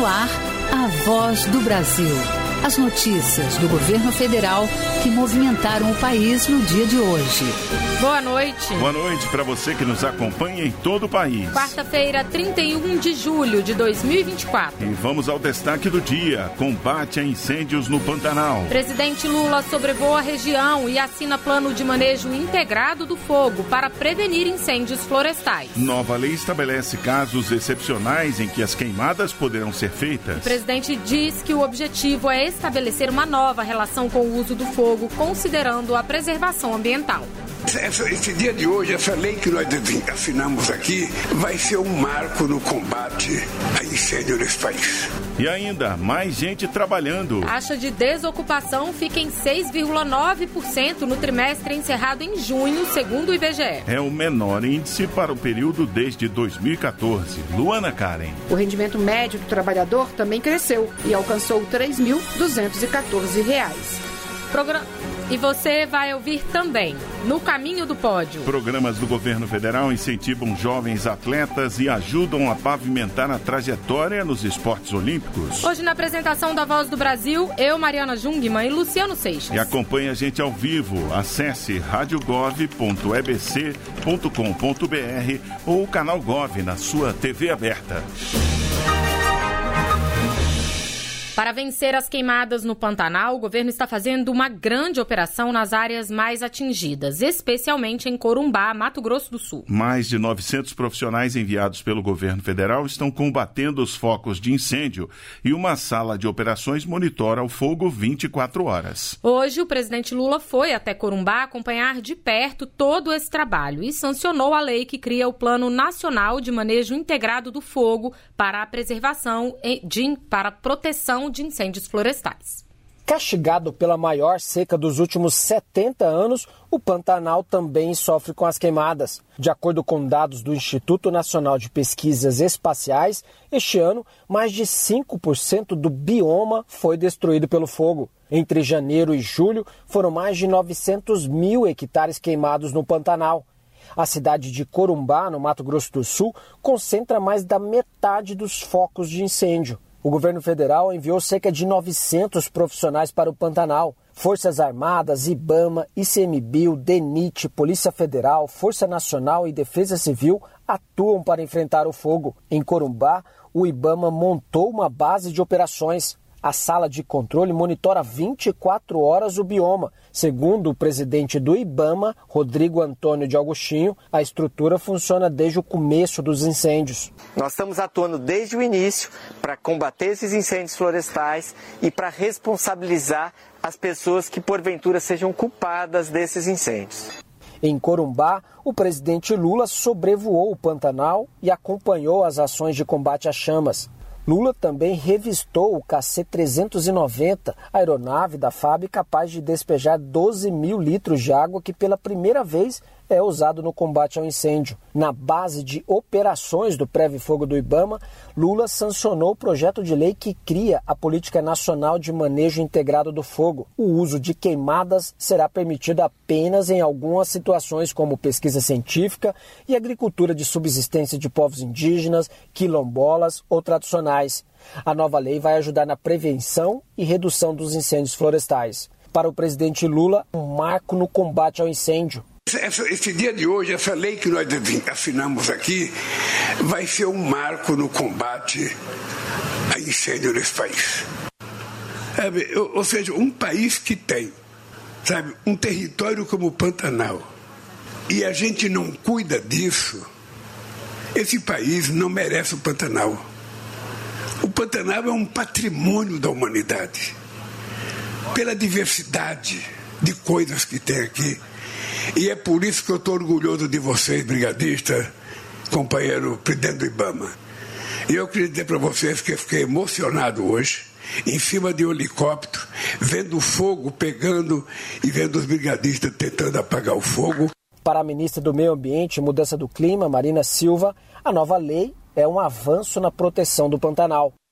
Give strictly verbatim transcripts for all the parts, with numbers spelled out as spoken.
no ar, a Voz do Brasil. As notícias do governo federal que movimentaram o país no dia de hoje. Boa noite. Boa noite para você que nos acompanha em todo o país. Quarta-feira, trinta e um de julho de dois mil e vinte e quatro. E vamos ao destaque do dia: combate a incêndios no Pantanal. Presidente Lula sobrevoa a região e assina plano de manejo integrado do fogo para prevenir incêndios florestais. Nova lei estabelece casos excepcionais em que as queimadas poderão ser feitas. O presidente diz que o objetivo é estabelecer uma nova relação com o uso do fogo, considerando a preservação ambiental. Esse, esse dia de hoje, essa lei que nós assinamos aqui, vai ser um marco no combate a incêndio nesse país. E ainda, mais gente trabalhando. Taxa de desocupação fica em seis vírgula nove por cento no trimestre encerrado em junho, segundo o I B G E. É o menor índice para o período desde dois mil e catorze. Luana Karen. O rendimento médio do trabalhador também cresceu e alcançou três mil duzentos e quatorze reais. Programa... E você vai ouvir também, no Caminho do Pódio. Programas do governo federal incentivam jovens atletas e ajudam a pavimentar a trajetória nos esportes olímpicos. Hoje, na apresentação da Voz do Brasil, eu, Mariana Jungmann e Luciano Seixas. E acompanhe a gente ao vivo. Acesse rádio gov ponto e b c ponto com ponto b r ou o canal Gov na sua T V aberta. Para vencer as queimadas no Pantanal, o governo está fazendo uma grande operação nas áreas mais atingidas, especialmente em Corumbá, Mato Grosso do Sul. Mais de novecentos profissionais enviados pelo governo federal estão combatendo os focos de incêndio e uma sala de operações monitora o fogo vinte e quatro horas. Hoje, o presidente Lula foi até Corumbá acompanhar de perto todo esse trabalho e sancionou a lei que cria o Plano Nacional de Manejo Integrado do Fogo para a preservação de, para a proteção de incêndios florestais. Castigado pela maior seca dos últimos setenta anos, o Pantanal também sofre com as queimadas. De acordo com dados do Instituto Nacional de Pesquisas Espaciais, este ano, mais de cinco por cento do bioma foi destruído pelo fogo. Entre janeiro e julho, foram mais de novecentos mil hectares queimados no Pantanal. A cidade de Corumbá, no Mato Grosso do Sul, concentra mais da metade dos focos de incêndio. O governo federal enviou cerca de novecentos profissionais para o Pantanal. Forças Armadas, IBAMA, ICMBio, DENIT, Polícia Federal, Força Nacional e Defesa Civil atuam para enfrentar o fogo. Em Corumbá, o IBAMA montou uma base de operações. A sala de controle monitora vinte e quatro horas o bioma. Segundo o presidente do IBAMA, Rodrigo Antônio de Agostinho, a estrutura funciona desde o começo dos incêndios. Nós estamos atuando desde o início para combater esses incêndios florestais e para responsabilizar as pessoas que porventura sejam culpadas desses incêndios. Em Corumbá, o presidente Lula sobrevoou o Pantanal e acompanhou as ações de combate às chamas. Lula também revistou o K C trezentos e noventa, aeronave da F A B capaz de despejar doze mil litros de água que pela primeira vez é usado no combate ao incêndio. Na base de operações do Preve Fogo do IBAMA, Lula sancionou o projeto de lei que cria a Política Nacional de Manejo Integrado do Fogo. O uso de queimadas será permitido apenas em algumas situações, como pesquisa científica e agricultura de subsistência de povos indígenas, quilombolas ou tradicionais. A nova lei vai ajudar na prevenção e redução dos incêndios florestais. Para o presidente Lula, um marco no combate ao incêndio. Esse, esse dia de hoje, essa lei que nós assinamos aqui, vai ser um marco no combate a incêndio nesse país. Sabe, ou, ou seja, um país que tem, sabe, um território como o Pantanal, e a gente não cuida disso, esse país não merece o Pantanal. O Pantanal é um patrimônio da humanidade, pela diversidade de coisas que tem aqui. E é por isso que eu estou orgulhoso de vocês, brigadista, companheiro presidente do IBAMA. E eu queria dizer para vocês que eu fiquei emocionado hoje, em cima de um helicóptero, vendo o fogo pegando e vendo os brigadistas tentando apagar o fogo. Para a ministra do Meio Ambiente e Mudança do Clima, Marina Silva, a nova lei é um avanço na proteção do Pantanal.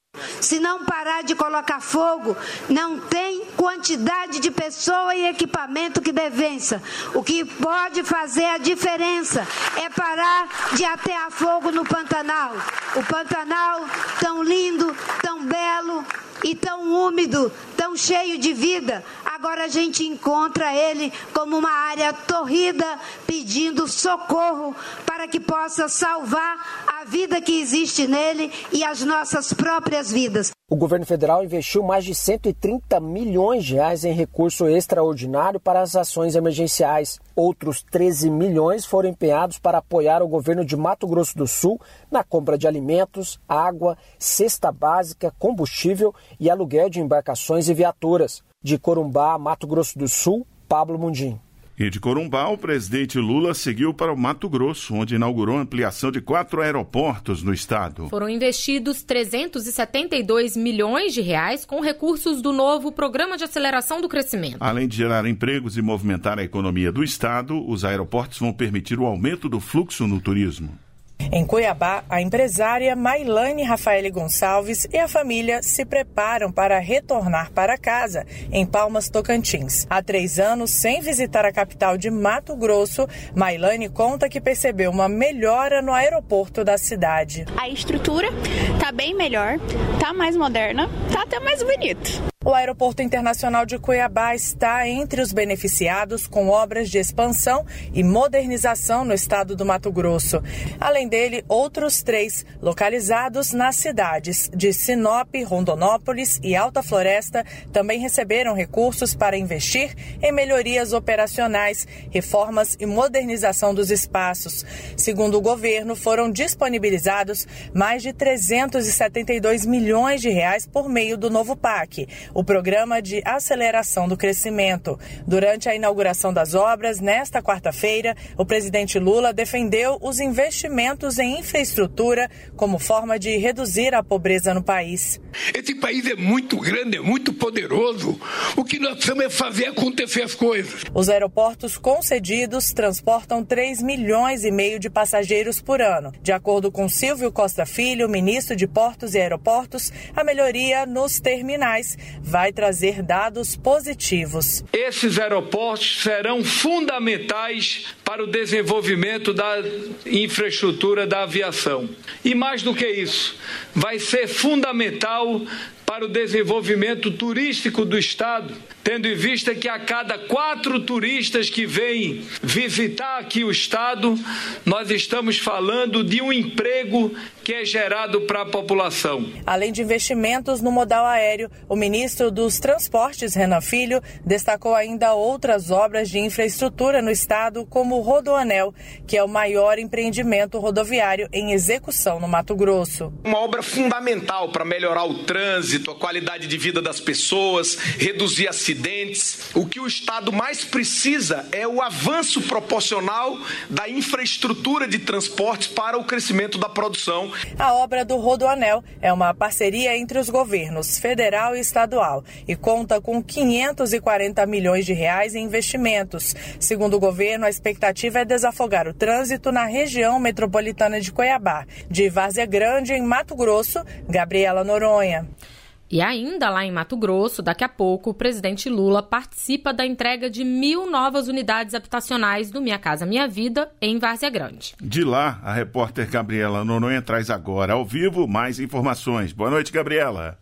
Se não parar de colocar fogo, não tem quantidade de pessoa e equipamento que dê vença. O que pode fazer a diferença é parar de atear fogo no Pantanal. O Pantanal, tão lindo, tão belo e tão úmido, tão cheio de vida, agora a gente encontra ele como uma área torrida, pedindo socorro para que possa salvar a vida que existe nele e as nossas próprias vidas. O governo federal investiu mais de cento e trinta milhões de reais em recurso extraordinário para as ações emergenciais. Outros treze milhões foram empenhados para apoiar o governo de Mato Grosso do Sul na compra de alimentos, água, cesta básica, combustível e aluguel de embarcações e viaturas. De Corumbá, Mato Grosso do Sul, Pablo Mundim. E de Corumbá, o presidente Lula seguiu para o Mato Grosso, onde inaugurou a ampliação de quatro aeroportos no estado. Foram investidos trezentos e setenta e dois milhões de reais com recursos do novo Programa de Aceleração do Crescimento. Além de gerar empregos e movimentar a economia do estado, os aeroportos vão permitir o aumento do fluxo no turismo. Em Cuiabá, a empresária Mailane Rafaele Gonçalves e a família se preparam para retornar para casa, em Palmas, Tocantins. Há três anos, sem visitar a capital de Mato Grosso, Mailane conta que percebeu uma melhora no aeroporto da cidade. A estrutura está bem melhor, está mais moderna, está até mais bonito. O Aeroporto Internacional de Cuiabá está entre os beneficiados com obras de expansão e modernização no estado do Mato Grosso. Além dele, outros três, localizados nas cidades de Sinop, Rondonópolis e Alta Floresta, também receberam recursos para investir em melhorias operacionais, reformas e modernização dos espaços. Segundo o governo, foram disponibilizados mais de trezentos e setenta e dois milhões de reais por meio do novo P A C, o Programa de Aceleração do Crescimento. Durante a inauguração das obras, nesta quarta-feira, o presidente Lula defendeu os investimentos em infraestrutura como forma de reduzir a pobreza no país. Esse país é muito grande, é muito poderoso. O que nós precisamos é fazer acontecer as coisas. Os aeroportos concedidos transportam três milhões e meio de passageiros por ano. De acordo com Silvio Costa Filho, ministro de Portos e Aeroportos, a melhoria nos terminais vai trazer dados positivos. Esses aeroportos serão fundamentais para o desenvolvimento da infraestrutura da aviação. E mais do que isso, vai ser fundamental para o desenvolvimento turístico do estado, tendo em vista que a cada quatro turistas que vêm visitar aqui o estado, nós estamos falando de um emprego que é gerado para a população. Além de investimentos no modal aéreo, o ministro dos Transportes, Renan Filho, destacou ainda outras obras de infraestrutura no estado, como o Rodoanel, que é o maior empreendimento rodoviário em execução no Mato Grosso. Uma obra fundamental para melhorar o trânsito, a qualidade de vida das pessoas, reduzir acidentes. O que o estado mais precisa é o avanço proporcional da infraestrutura de transportes para o crescimento da produção. A obra do Rodoanel é uma parceria entre os governos federal e estadual e conta com quinhentos e quarenta milhões de reais em investimentos. Segundo o governo, a expectativa é desafogar o trânsito na região metropolitana de Cuiabá. De Várzea Grande, em Mato Grosso, Gabriela Noronha. E ainda lá em Mato Grosso, daqui a pouco, o presidente Lula participa da entrega de mil novas unidades habitacionais do Minha Casa Minha Vida, em Várzea Grande. De lá, a repórter Gabriela Noronha traz agora, ao vivo, mais informações. Boa noite, Gabriela.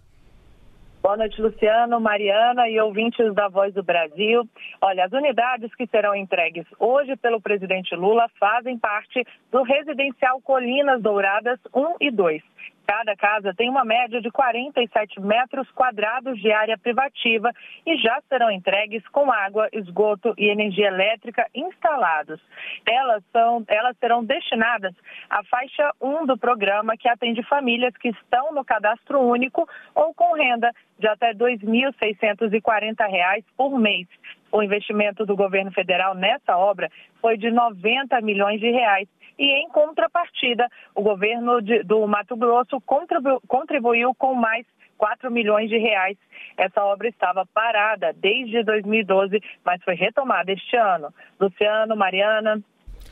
Boa noite, Luciano, Mariana e ouvintes da Voz do Brasil. Olha, as unidades que serão entregues hoje pelo presidente Lula fazem parte do residencial Colinas Douradas um e dois. Cada casa tem uma média de quarenta e sete metros quadrados de área privativa e já serão entregues com água, esgoto e energia elétrica instalados. Elas, são, elas serão destinadas à faixa um do programa, que atende famílias que estão no cadastro único ou com renda de até dois mil seiscentos e quarenta reais por mês. O investimento do governo federal nessa obra foi de noventa milhões de reais. E, em contrapartida, o governo de, do Mato Grosso contribu, contribuiu com mais quatro milhões de reais. Essa obra estava parada desde dois mil e doze, mas foi retomada este ano. Luciano, Mariana.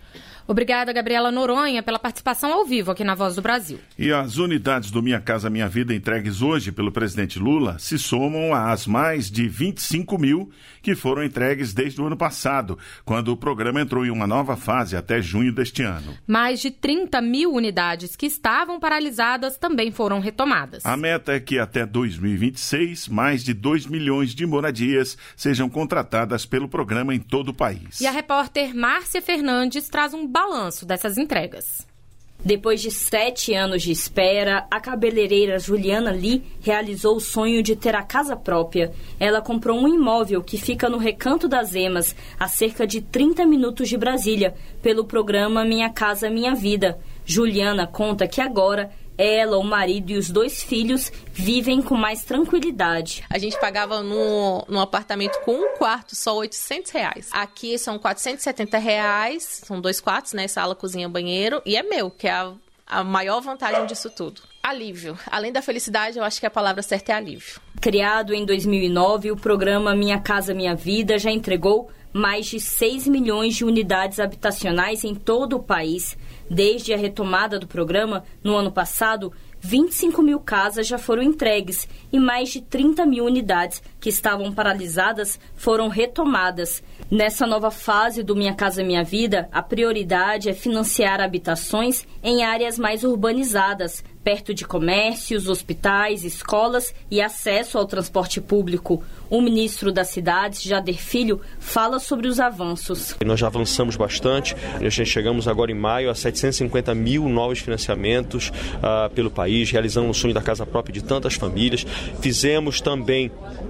Obrigada, Gabriela Noronha, pela participação ao vivo aqui na Voz do Brasil. E as unidades do Minha Casa Minha Vida entregues hoje pelo presidente Lula se somam às mais de vinte e cinco mil que foram entregues desde o ano passado, quando o programa entrou em uma nova fase até junho deste ano. Mais de trinta mil unidades que estavam paralisadas também foram retomadas. A meta é que até dois mil e vinte e seis, mais de dois milhões de moradias sejam contratadas pelo programa em todo o país. E a repórter Márcia Fernandes traz um balanço dessas entregas. Depois de sete anos de espera, a cabeleireira Juliana Lee realizou o sonho de ter a casa própria. Ela comprou um imóvel que fica no Recanto das Emas, a cerca de trinta minutos de Brasília, pelo programa Minha Casa Minha Vida. Juliana conta que agora ela, o marido e os dois filhos vivem com mais tranquilidade. A gente pagava no, num apartamento com um quarto só oitocentos reais. Aqui são quatrocentos e setenta reais, são dois quartos, né? Sala, cozinha, banheiro. E é meu, que é a, a maior vantagem disso tudo. Alívio. Além da felicidade, eu acho que a palavra certa é alívio. Criado em dois mil e nove, o programa Minha Casa Minha Vida já entregou mais de seis milhões de unidades habitacionais em todo o país. Desde a retomada do programa, no ano passado, vinte e cinco mil casas já foram entregues e mais de trinta mil unidades que estavam paralisadas foram retomadas. Nessa nova fase do Minha Casa Minha Vida, a prioridade é financiar habitações em áreas mais urbanizadas, perto de comércios, hospitais, escolas e acesso ao transporte público. O ministro das Cidades, Jader Filho, fala sobre os avanços. Nós já avançamos bastante, nós já chegamos agora em maio a setecentos e cinquenta mil novos financiamentos uh, pelo país, realizando o sonho da casa própria de tantas famílias. Fizemos também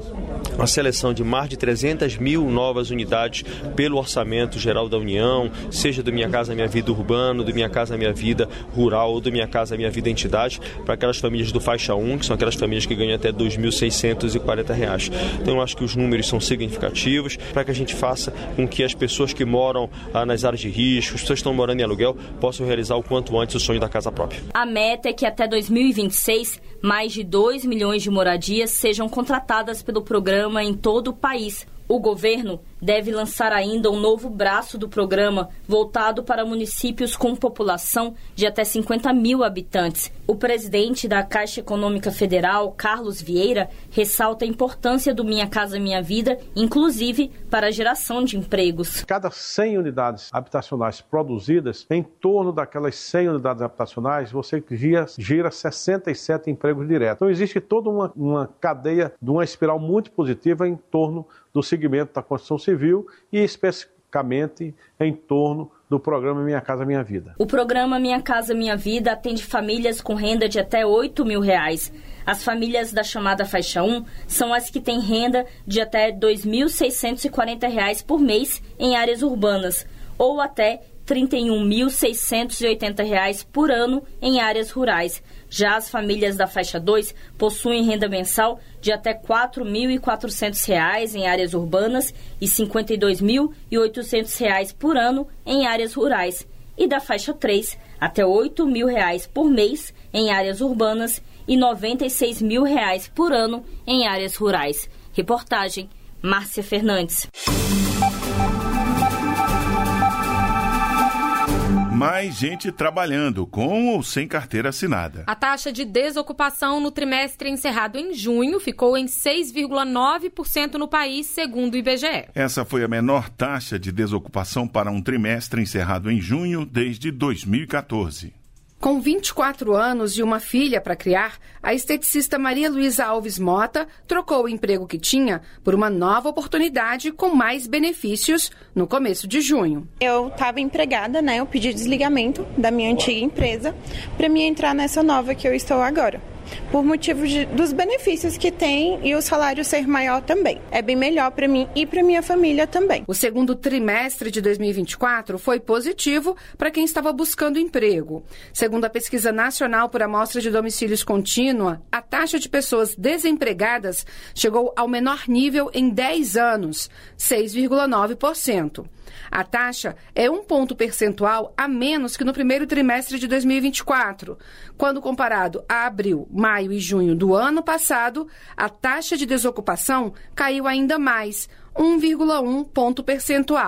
uma seleção de mais de trezentas mil novas unidades pelo Orçamento Geral da União, seja do Minha Casa Minha Vida Urbano, do Minha Casa Minha Vida Rural ou do Minha Casa Minha Vida Entidade, para aquelas famílias do faixa um, que são aquelas famílias que ganham até dois mil seiscentos e quarenta reais. Então eu acho que os números são significativos para que a gente faça com que as pessoas que moram ah, nas áreas de risco, as pessoas que estão morando em aluguel, possam realizar o quanto antes o sonho da casa própria. A meta é que até dois mil e vinte e seis, mais de dois milhões de moradias sejam contratadas pelo programa em todo o país. O governo deve lançar ainda um novo braço do programa voltado para municípios com população de até cinquenta mil habitantes. O presidente da Caixa Econômica Federal, Carlos Vieira, ressalta a importância do Minha Casa Minha Vida, inclusive para a geração de empregos. Cada cem unidades habitacionais produzidas, em torno daquelas cem unidades habitacionais, você gira, gira sessenta e sete empregos diretos. Então existe toda uma, uma cadeia de uma espiral muito positiva em torno do segmento da construção civil e especificamente em torno do programa Minha Casa Minha Vida. O programa Minha Casa Minha Vida atende famílias com renda de até oito mil reais. As famílias da chamada faixa um são as que têm renda de até dois mil seiscentos e quarenta reais por mês em áreas urbanas ou até trinta e um mil seiscentos e oitenta reais por ano em áreas rurais. Já as famílias da faixa dois possuem renda mensal de até quatro mil e quatrocentos reais em áreas urbanas e cinquenta e dois mil e oitocentos reais por ano em áreas rurais. E da faixa três, até oito mil reais por mês em áreas urbanas e noventa e seis mil reais por ano em áreas rurais. Reportagem Márcia Fernandes. Mais gente trabalhando, com ou sem carteira assinada. A taxa de desocupação no trimestre encerrado em junho ficou em seis vírgula nove por cento no país, segundo o I B G E. Essa foi a menor taxa de desocupação para um trimestre encerrado em junho desde dois mil e quatorze. Com vinte e quatro anos e uma filha para criar, a esteticista Maria Luísa Alves Mota trocou o emprego que tinha por uma nova oportunidade com mais benefícios no começo de junho. Eu estava empregada, né? Eu pedi desligamento da minha antiga empresa para mim entrar nessa nova que eu estou agora. Por motivo de, dos benefícios que tem e o salário ser maior também. É bem melhor para mim e para minha família também. O segundo trimestre de dois mil e vinte e quatro foi positivo para quem estava buscando emprego. Segundo a Pesquisa Nacional por Amostra de Domicílios Contínua, a taxa de pessoas desempregadas chegou ao menor nível em dez anos, seis vírgula nove por cento. A taxa é um ponto percentual a menos que no primeiro trimestre de dois mil e vinte e quatro. Quando comparado a abril, maio e junho do ano passado, a taxa de desocupação caiu ainda mais, um vírgula um ponto percentual.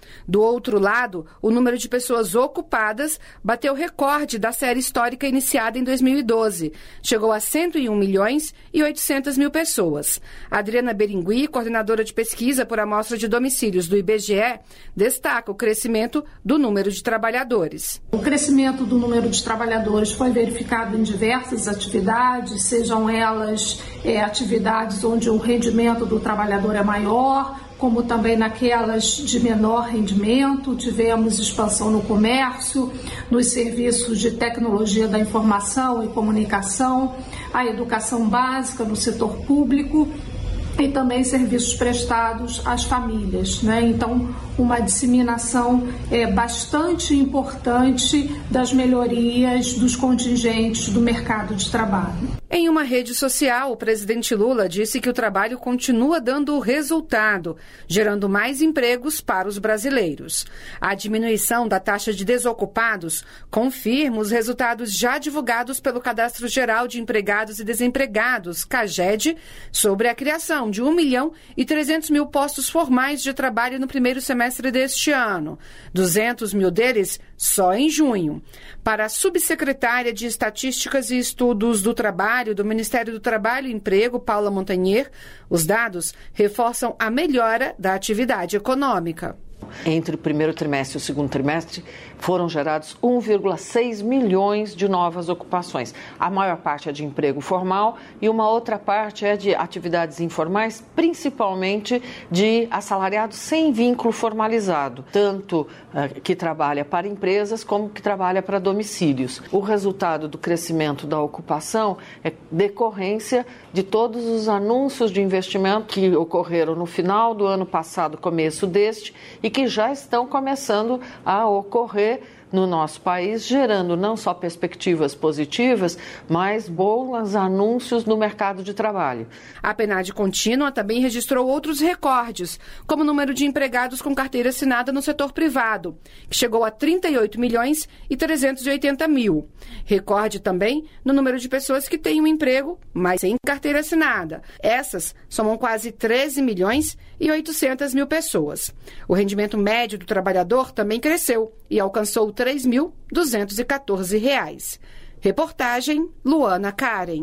Do outro lado, o número de pessoas ocupadas bateu recorde da série histórica iniciada em dois mil e doze. Chegou a cento e um milhões e oitocentas mil pessoas. Adriana Berengui, coordenadora de pesquisa por amostra de domicílios do I B G E, destaca o crescimento do número de trabalhadores. O crescimento do número de trabalhadores foi verificado em diversas atividades, sejam elas é, atividades onde o rendimento do trabalhador é maior, como também naquelas de menor rendimento. Tivemos expansão no comércio, nos serviços de tecnologia da informação e comunicação, a educação básica no setor público e também serviços prestados às famílias, né? Então, uma disseminação é, bastante importante das melhorias dos contingentes do mercado de trabalho. Em uma rede social, o presidente Lula disse que o trabalho continua dando resultado, gerando mais empregos para os brasileiros. A diminuição da taxa de desocupados confirma os resultados já divulgados pelo Cadastro Geral de Empregados e Desempregados, CAGED, sobre a criação de um milhão e trezentos mil postos formais de trabalho no primeiro semestre deste ano, duzentos mil deles só em junho. Para a subsecretária de Estatísticas e Estudos do Trabalho do Ministério do Trabalho e Emprego, Paula Montagnier, os dados reforçam a melhora da atividade econômica. Entre o primeiro trimestre e o segundo trimestre, foram gerados um vírgula seis milhões de novas ocupações. A maior parte é de emprego formal e uma outra parte é de atividades informais, principalmente de assalariados sem vínculo formalizado, tanto uh, que trabalha para empresas como que trabalha para domicílios. O resultado do crescimento da ocupação é decorrência de todos os anúncios de investimento que ocorreram no final do ano passado, começo deste, e que já estão começando a ocorrer no nosso país, gerando não só perspectivas positivas, mas bons anúncios no mercado de trabalho. A PNAD contínua também registrou outros recordes, como o número de empregados com carteira assinada no setor privado, que chegou a trinta e oito milhões e trezentos e oitenta mil. Recorde também no número de pessoas que têm um emprego, mas sem carteira assinada. Essas somam quase treze milhões e oitocentas mil pessoas. O rendimento médio do trabalhador também cresceu e alcançou três mil duzentos e quatorze reais. Reportagem Luana Karen.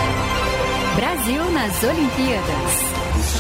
Brasil nas Olimpíadas.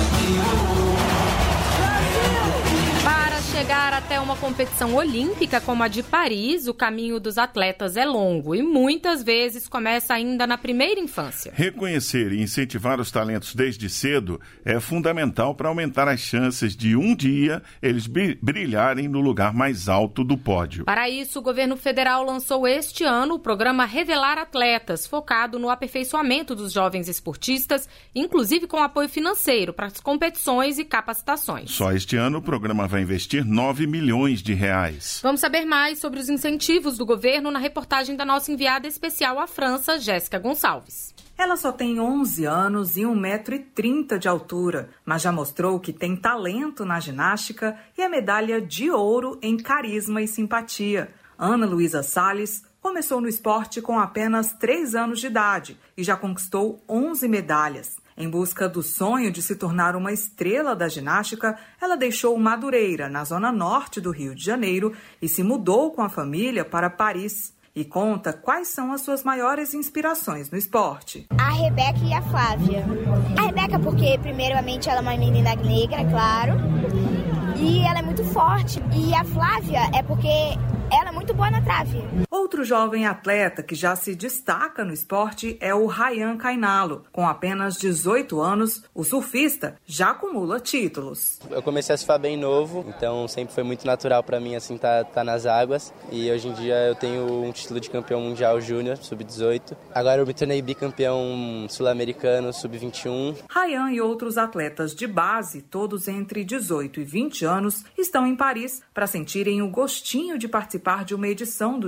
Chegar até uma competição olímpica como a de Paris, o caminho dos atletas é longo e muitas vezes começa ainda na primeira infância. Reconhecer e incentivar os talentos desde cedo é fundamental para aumentar as chances de um dia eles brilharem no lugar mais alto do pódio. Para isso, o governo federal lançou este ano o programa Revelar Atletas, focado no aperfeiçoamento dos jovens esportistas, inclusive com apoio financeiro para as competições e capacitações. Só este ano o programa vai investir nove milhões de reais. Vamos saber mais sobre os incentivos do governo na reportagem da nossa enviada especial à França, Jéssica Gonçalves. Ela só tem onze anos e um metro e trinta de altura, mas já mostrou que tem talento na ginástica e a medalha de ouro em carisma e simpatia. Ana Luísa Salles começou no esporte com apenas três anos de idade e já conquistou onze medalhas. Em busca do sonho de se tornar uma estrela da ginástica, ela deixou Madureira, na zona norte do Rio de Janeiro, e se mudou com a família para Paris. E conta quais são as suas maiores inspirações no esporte. A Rebeca e a Flávia. A Rebeca porque, primeiramente, ela é uma menina negra, claro, e ela é muito forte. E a Flávia é porque ela é muito boa na trave. Outro jovem atleta que já se destaca no esporte é o Ryan Cainalo. Com apenas dezoito anos, o surfista já acumula títulos. Eu comecei a surfar bem novo, então sempre foi muito natural para mim assim tá, tá nas águas. E hoje em dia eu tenho um título de campeão mundial júnior, sub dezoito. Agora eu me tornei bicampeão sul-americano, sub vinte e um. Ryan e outros atletas de base, todos entre dezoito e vinte anos, estão em Paris para sentirem o gostinho de participar de uma edição dos Jogos Olímpicos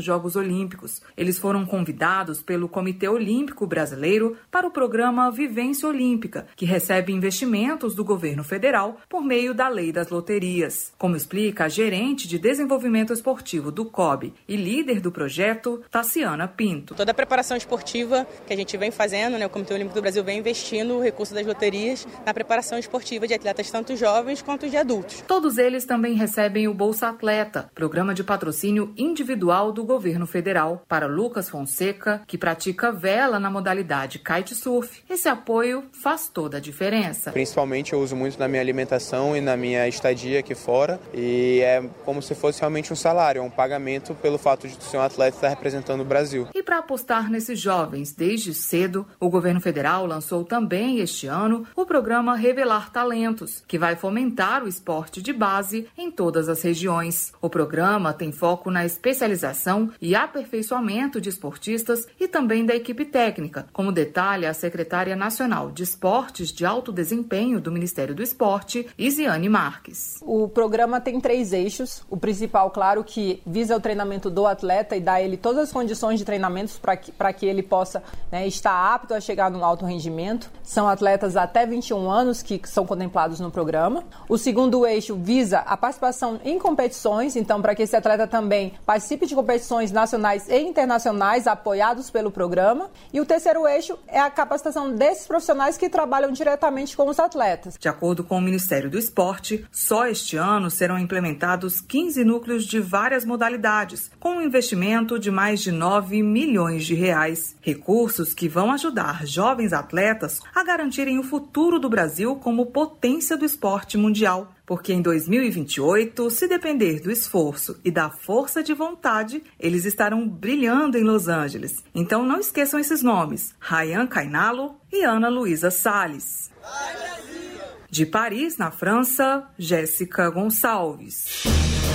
Olímpicos. Eles foram convidados pelo Comitê Olímpico Brasileiro para o programa Vivência Olímpica, que recebe investimentos do governo federal por meio da Lei das Loterias. Como explica a gerente de desenvolvimento esportivo do C O B e líder do projeto, Tassiana Pinto. Toda a preparação esportiva que a gente vem fazendo, né, o Comitê Olímpico do Brasil vem investindo o recurso das loterias na preparação esportiva de atletas tanto jovens quanto de adultos. Todos eles também recebem o Bolsa Atleta, programa de patrocínio individual do governo federal. Para Lucas Fonseca, que pratica vela na modalidade kitesurf, esse apoio faz toda a diferença. Principalmente eu uso muito na minha alimentação e na minha estadia aqui fora, e é como se fosse realmente um salário, é um pagamento pelo fato de ser um atleta estar representando o Brasil. E para apostar nesses jovens desde cedo, o governo federal lançou também este ano o programa Revelar Talentos, que vai fomentar o esporte de base em todas as regiões. O programa tem foco na especialização e aperfeiçoamento de esportistas e também da equipe técnica, como detalha a secretária nacional de Esportes de Alto Desempenho do Ministério do Esporte, Isiane Marques. O programa tem três eixos. O principal, claro, que visa o treinamento do atleta e dá a ele todas as condições de treinamentos para que, para que ele possa, né, estar apto a chegar num alto rendimento. São atletas até vinte e um anos que são contemplados no programa. O segundo eixo visa a participação em competições, então para que esse atleta também participe de competições nacionais e internacionais apoiados pelo programa. E o terceiro eixo é a capacitação desses profissionais que trabalham diretamente com os atletas. De acordo com o Ministério do Esporte, só este ano serão implementados quinze núcleos de várias modalidades, com um investimento de mais de nove milhões de reais. Recursos que vão ajudar jovens atletas a garantirem o futuro do Brasil como potência do esporte mundial. Porque em dois mil e vinte e oito, se depender do esforço e da força de vontade, eles estarão brilhando em Los Angeles. Então não esqueçam esses nomes: Ryan Cainalo e Ana Luísa Salles. De Paris, na França, Jéssica Gonçalves.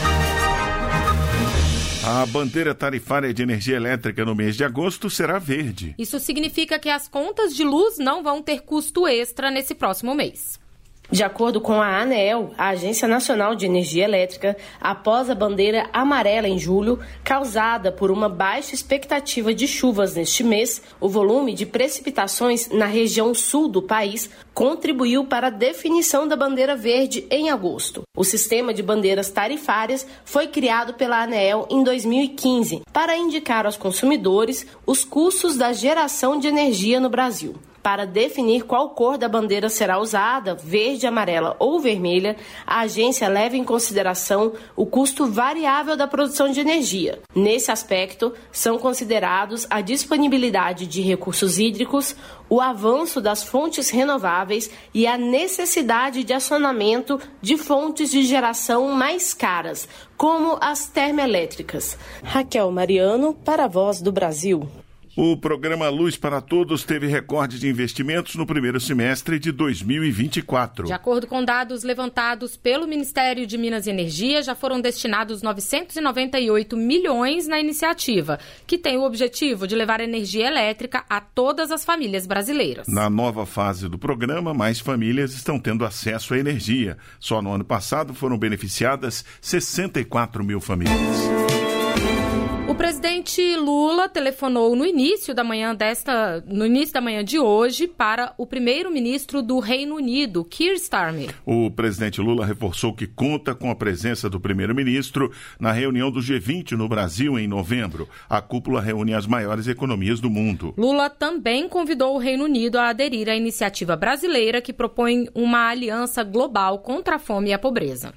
A bandeira tarifária de energia elétrica no mês de agosto será verde. Isso significa que as contas de luz não vão ter custo extra nesse próximo mês. De acordo com a ANEEL, a Agência Nacional de Energia Elétrica, após a bandeira amarela em julho, causada por uma baixa expectativa de chuvas neste mês, o volume de precipitações na região sul do país contribuiu para a definição da bandeira verde em agosto. O sistema de bandeiras tarifárias foi criado pela ANEEL em dois mil e quinze para indicar aos consumidores os custos da geração de energia no Brasil. Para definir qual cor da bandeira será usada, verde, amarela ou vermelha, a agência leva em consideração o custo variável da produção de energia. Nesse aspecto, são considerados a disponibilidade de recursos hídricos, o avanço das fontes renováveis e a necessidade de acionamento de fontes de geração mais caras, como as termoelétricas. Raquel Mariano, para a Voz do Brasil. O programa Luz para Todos teve recorde de investimentos no primeiro semestre de dois mil e vinte e quatro. De acordo com dados levantados pelo Ministério de Minas e Energia, já foram destinados novecentos e noventa e oito milhões na iniciativa, que tem o objetivo de levar energia elétrica a todas as famílias brasileiras. Na nova fase do programa, mais famílias estão tendo acesso à energia. Só no ano passado foram beneficiadas sessenta e quatro mil famílias. O presidente Lula telefonou no início da manhã desta, no início da manhã de hoje para o primeiro-ministro do Reino Unido, Keir Starmer. O presidente Lula reforçou que conta com a presença do primeiro-ministro na reunião do G vinte no Brasil em novembro. A cúpula reúne as maiores economias do mundo. Lula também convidou o Reino Unido a aderir à iniciativa brasileira que propõe uma aliança global contra a fome e a pobreza.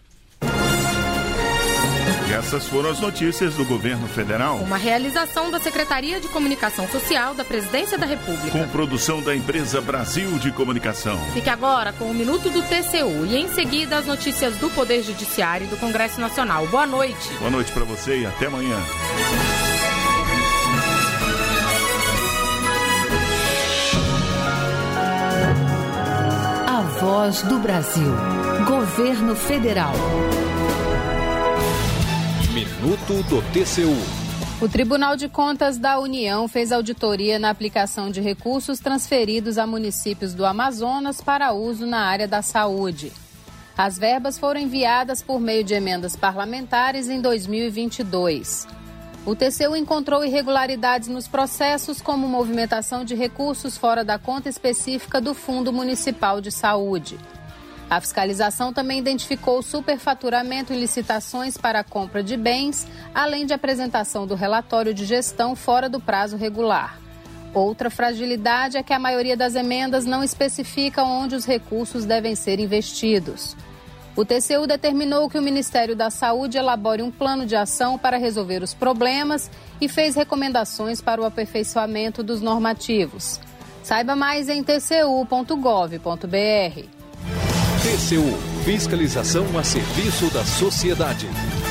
E essas foram as notícias do governo federal. Uma realização da Secretaria de Comunicação Social da Presidência da República. Com produção da empresa Brasil de Comunicação. Fique agora com o Minuto do T C U e em seguida as notícias do Poder Judiciário e do Congresso Nacional. Boa noite. Boa noite para você e até amanhã. A Voz do Brasil. Governo Federal. Minuto do T C U. O Tribunal de Contas da União fez auditoria na aplicação de recursos transferidos a municípios do Amazonas para uso na área da saúde. As verbas foram enviadas por meio de emendas parlamentares em dois mil e vinte e dois. O T C U encontrou irregularidades nos processos, como movimentação de recursos fora da conta específica do Fundo Municipal de Saúde. A fiscalização também identificou superfaturamento em licitações para a compra de bens, além de apresentação do relatório de gestão fora do prazo regular. Outra fragilidade é que a maioria das emendas não especifica onde os recursos devem ser investidos. O T C U determinou que o Ministério da Saúde elabore um plano de ação para resolver os problemas e fez recomendações para o aperfeiçoamento dos normativos. Saiba mais em t c u ponto gov ponto b r. T C U, fiscalização a serviço da sociedade.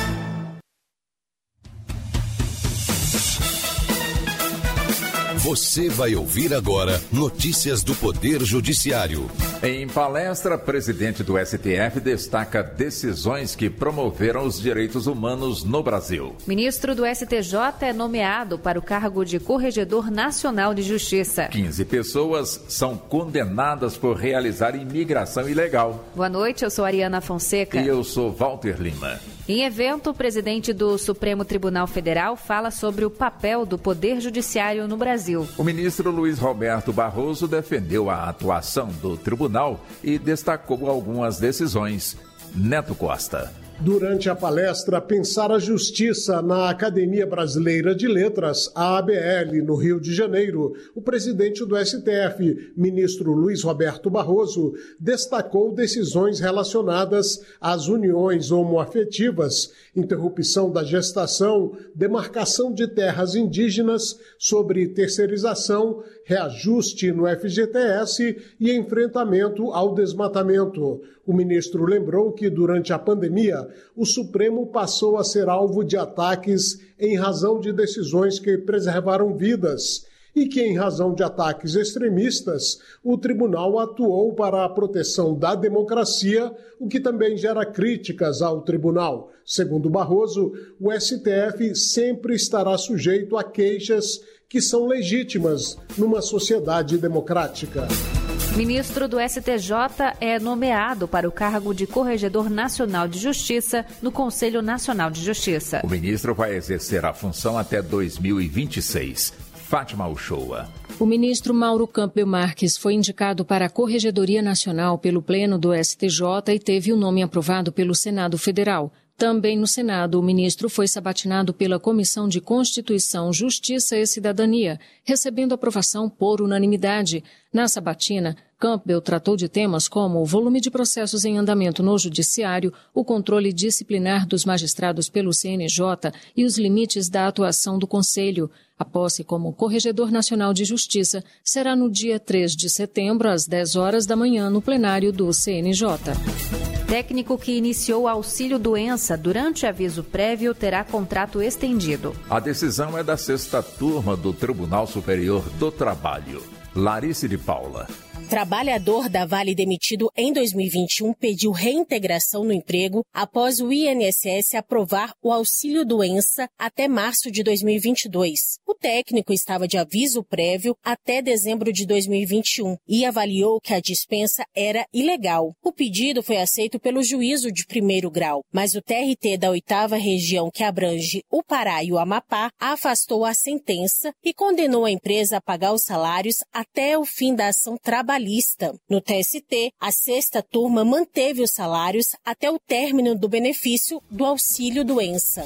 Você vai ouvir agora notícias do Poder Judiciário. Em palestra, presidente do S T F destaca decisões que promoveram os direitos humanos no Brasil. Ministro do S T J é nomeado para o cargo de Corregedor Nacional de Justiça. quinze pessoas são condenadas por realizar imigração ilegal. Boa noite, eu sou Ariana Fonseca. E eu sou Walter Lima. Em evento, o presidente do Supremo Tribunal Federal fala sobre o papel do Poder Judiciário no Brasil. O ministro Luiz Roberto Barroso defendeu a atuação do tribunal e destacou algumas decisões. Neto Costa. Durante a palestra Pensar a Justiça na Academia Brasileira de Letras, a A B L, no Rio de Janeiro, o presidente do S T F, ministro Luiz Roberto Barroso, destacou decisões relacionadas às uniões homoafetivas, interrupção da gestação, demarcação de terras indígenas, sobre terceirização, reajuste no F G T S e enfrentamento ao desmatamento. O ministro lembrou que, durante a pandemia, o Supremo passou a ser alvo de ataques em razão de decisões que preservaram vidas e que, em razão de ataques extremistas, o tribunal atuou para a proteção da democracia, o que também gera críticas ao tribunal. Segundo Barroso, o S T F sempre estará sujeito a queixas que são legítimas numa sociedade democrática. Ministro do S T J é nomeado para o cargo de Corregedor Nacional de Justiça no Conselho Nacional de Justiça. O ministro vai exercer a função até dois mil e vinte e seis. Fátima Uchoa. O ministro Mauro Campbell Marques foi indicado para a Corregedoria Nacional pelo Pleno do S T J e teve o nome aprovado pelo Senado Federal. Também no Senado, o ministro foi sabatinado pela Comissão de Constituição, Justiça e Cidadania, recebendo aprovação por unanimidade. Na sabatina, Campbell tratou de temas como o volume de processos em andamento no Judiciário, o controle disciplinar dos magistrados pelo C N J e os limites da atuação do Conselho. A posse como Corregedor Nacional de Justiça será no dia três de setembro, às dez horas da manhã, no plenário do C N J. Técnico que iniciou auxílio-doença durante aviso prévio terá contrato estendido. A decisão é da sexta turma do Tribunal Superior do Trabalho. Larice de Paula. Trabalhador da Vale demitido em dois mil e vinte e um pediu reintegração no emprego após o I N S S aprovar o auxílio-doença até março de dois mil e vinte e dois. O técnico estava de aviso prévio até dezembro de dois mil e vinte e um e avaliou que a dispensa era ilegal. O pedido foi aceito pelo juízo de primeiro grau, mas o T R T da oitava região, que abrange o Pará e o Amapá, afastou a sentença e condenou a empresa a pagar os salários até o fim da ação trabalhista. No T S T, a sexta turma manteve os salários até o término do benefício do auxílio-doença.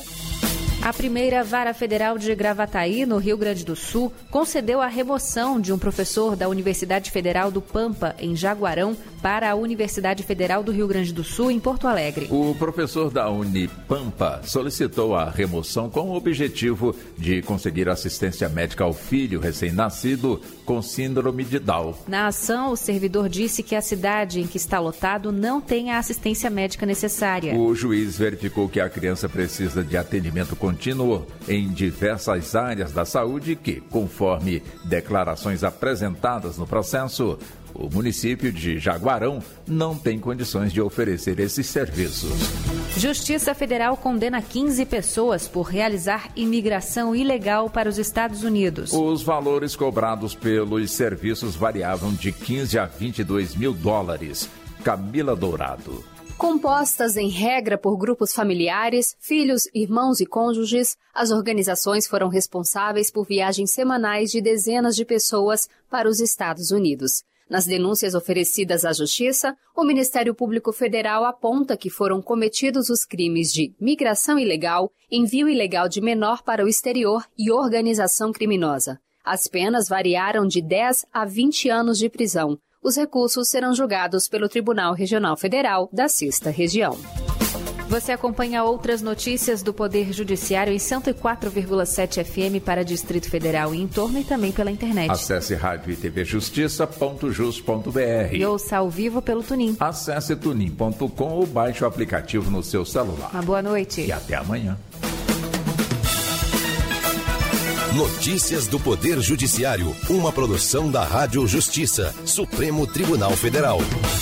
A primeira Vara Federal de Gravataí, no Rio Grande do Sul, concedeu a remoção de um professor da Universidade Federal do Pampa, em Jaguarão, para a Universidade Federal do Rio Grande do Sul, em Porto Alegre. O professor da Unipampa solicitou a remoção com o objetivo de conseguir assistência médica ao filho recém-nascido com síndrome de Down. Na ação, o servidor disse que a cidade em que está lotado não tem a assistência médica necessária. O juiz verificou que a criança precisa de atendimento contínuo em diversas áreas da saúde que, conforme declarações apresentadas no processo, o município de Jaguarão não tem condições de oferecer esses serviços. Justiça Federal condena quinze pessoas por realizar imigração ilegal para os Estados Unidos. Os valores cobrados pelos serviços variavam de quinze a vinte e dois mil dólares. Camila Dourado. Compostas em regra por grupos familiares, filhos, irmãos e cônjuges, as organizações foram responsáveis por viagens semanais de dezenas de pessoas para os Estados Unidos. Nas denúncias oferecidas à Justiça, o Ministério Público Federal aponta que foram cometidos os crimes de migração ilegal, envio ilegal de menor para o exterior e organização criminosa. As penas variaram de dez a vinte anos de prisão. Os recursos serão julgados pelo Tribunal Regional Federal da Sexta Região. Você acompanha outras notícias do Poder Judiciário em cento e quatro vírgula sete F M para Distrito Federal e em torno e também pela internet. Acesse rádio e tv justiça ponto jus ponto br e ouça ao vivo pelo Tunin. Acesse tunin ponto com ou baixe o aplicativo no seu celular. Uma boa noite. E até amanhã. Notícias do Poder Judiciário, uma produção da Rádio Justiça, Supremo Tribunal Federal.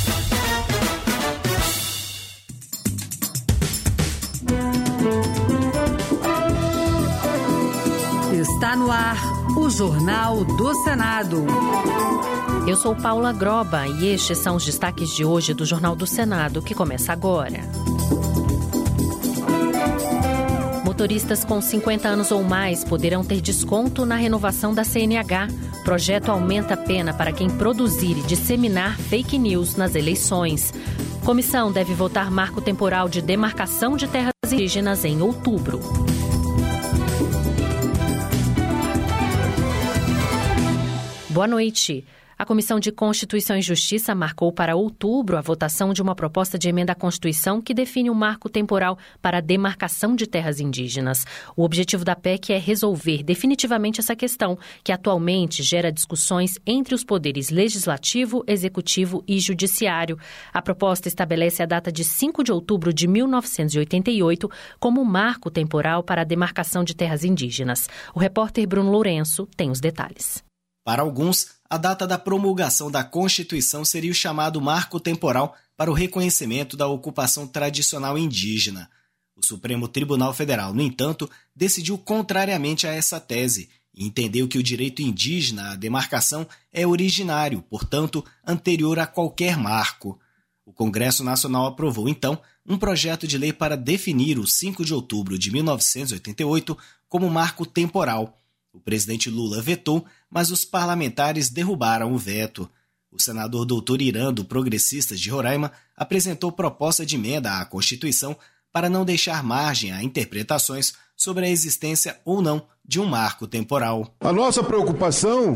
Está no ar o Jornal do Senado. Eu sou Paula Groba e estes são os destaques de hoje do Jornal do Senado, que começa agora. Motoristas com cinquenta anos ou mais poderão ter desconto na renovação da C N H. Projeto aumenta a pena para quem produzir e disseminar fake news nas eleições. Comissão deve votar marco temporal de demarcação de terras indígenas em outubro. Boa noite. A Comissão de Constituição e Justiça marcou para outubro a votação de uma proposta de emenda à Constituição que define um marco temporal para a demarcação de terras indígenas. O objetivo da P E C é resolver definitivamente essa questão, que atualmente gera discussões entre os poderes legislativo, executivo e judiciário. A proposta estabelece a data de cinco de outubro de mil novecentos e oitenta e oito como marco temporal para a demarcação de terras indígenas. O repórter Bruno Lourenço tem os detalhes. Para alguns, a data da promulgação da Constituição seria o chamado marco temporal para o reconhecimento da ocupação tradicional indígena. O Supremo Tribunal Federal, no entanto, decidiu contrariamente a essa tese e entendeu que o direito indígena à demarcação é originário, portanto, anterior a qualquer marco. O Congresso Nacional aprovou, então, um projeto de lei para definir o cinco de outubro de mil novecentos e oitenta e oito como marco temporal. O presidente Lula vetou, mas os parlamentares derrubaram o veto. O senador doutor Irã, do Progressistas de Roraima, apresentou proposta de emenda à Constituição para não deixar margem a interpretações sobre a existência ou não de um marco temporal. A nossa preocupação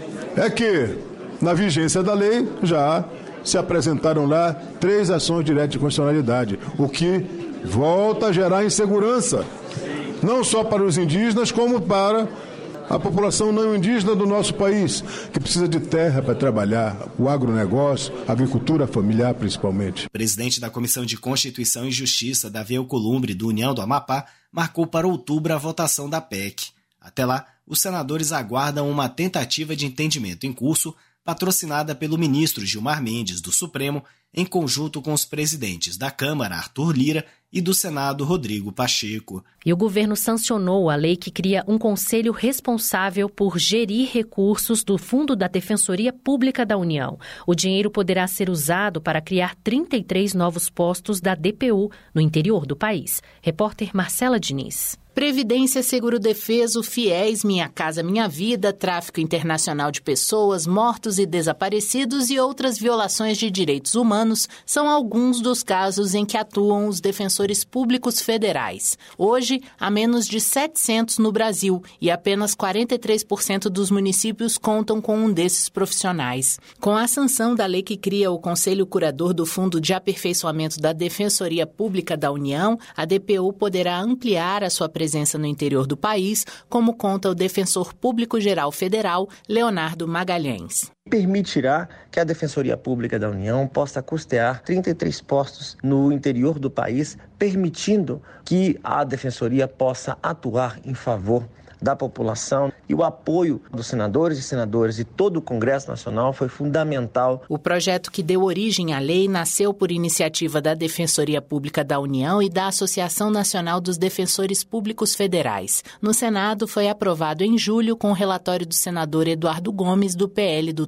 é que, na vigência da lei, já se apresentaram lá três ações diretas de constitucionalidade, o que volta a gerar insegurança, não só para os indígenas, como para a população não indígena do nosso país, que precisa de terra para trabalhar, o agronegócio, a agricultura familiar principalmente. O presidente da Comissão de Constituição e Justiça, Davi Alcolumbre, do União do Amapá, marcou para outubro a votação da P E C. Até lá, os senadores aguardam uma tentativa de entendimento em curso, patrocinada pelo ministro Gilmar Mendes, do Supremo, em conjunto com os presidentes da Câmara, Arthur Lira, e do Senado, Rodrigo Pacheco. E o governo sancionou a lei que cria um conselho responsável por gerir recursos do Fundo da Defensoria Pública da União. O dinheiro poderá ser usado para criar trinta e três novos postos da D P U no interior do país. Repórter Marcela Diniz. Previdência, Seguro Defeso, Fiéis, Minha Casa Minha Vida, tráfico internacional de pessoas, mortos e desaparecidos e outras violações de direitos humanos são alguns dos casos em que atuam os defensores públicos federais. Hoje, há menos de setecentos no Brasil e apenas quarenta e três por cento dos municípios contam com um desses profissionais. Com a sanção da lei que cria o Conselho Curador do Fundo de Aperfeiçoamento da Defensoria Pública da União, a D P U poderá ampliar a sua presença presença no interior do país, como conta o Defensor Público Geral Federal, Leonardo Magalhães. Permitirá que a Defensoria Pública da União possa custear trinta e três postos no interior do país, permitindo que a Defensoria possa atuar em favor da população, e o apoio dos senadores e senadoras e todo o Congresso Nacional foi fundamental. O projeto que deu origem à lei nasceu por iniciativa da Defensoria Pública da União e da Associação Nacional dos Defensores Públicos Federais. No Senado foi aprovado em julho com o relatório do senador Eduardo Gomes, do P L do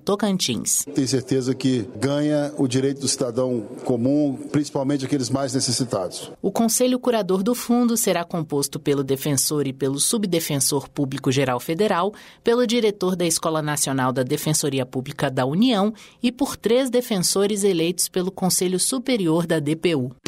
Tocantins. Tenho certeza que ganha o direito do cidadão comum, principalmente aqueles mais necessitados. O Conselho Curador do Fundo será composto pelo defensor e pelo subdefensor público-geral federal, pelo diretor da Escola Nacional da Defensoria Pública da União e por três defensores eleitos pelo Conselho Superior da D P U.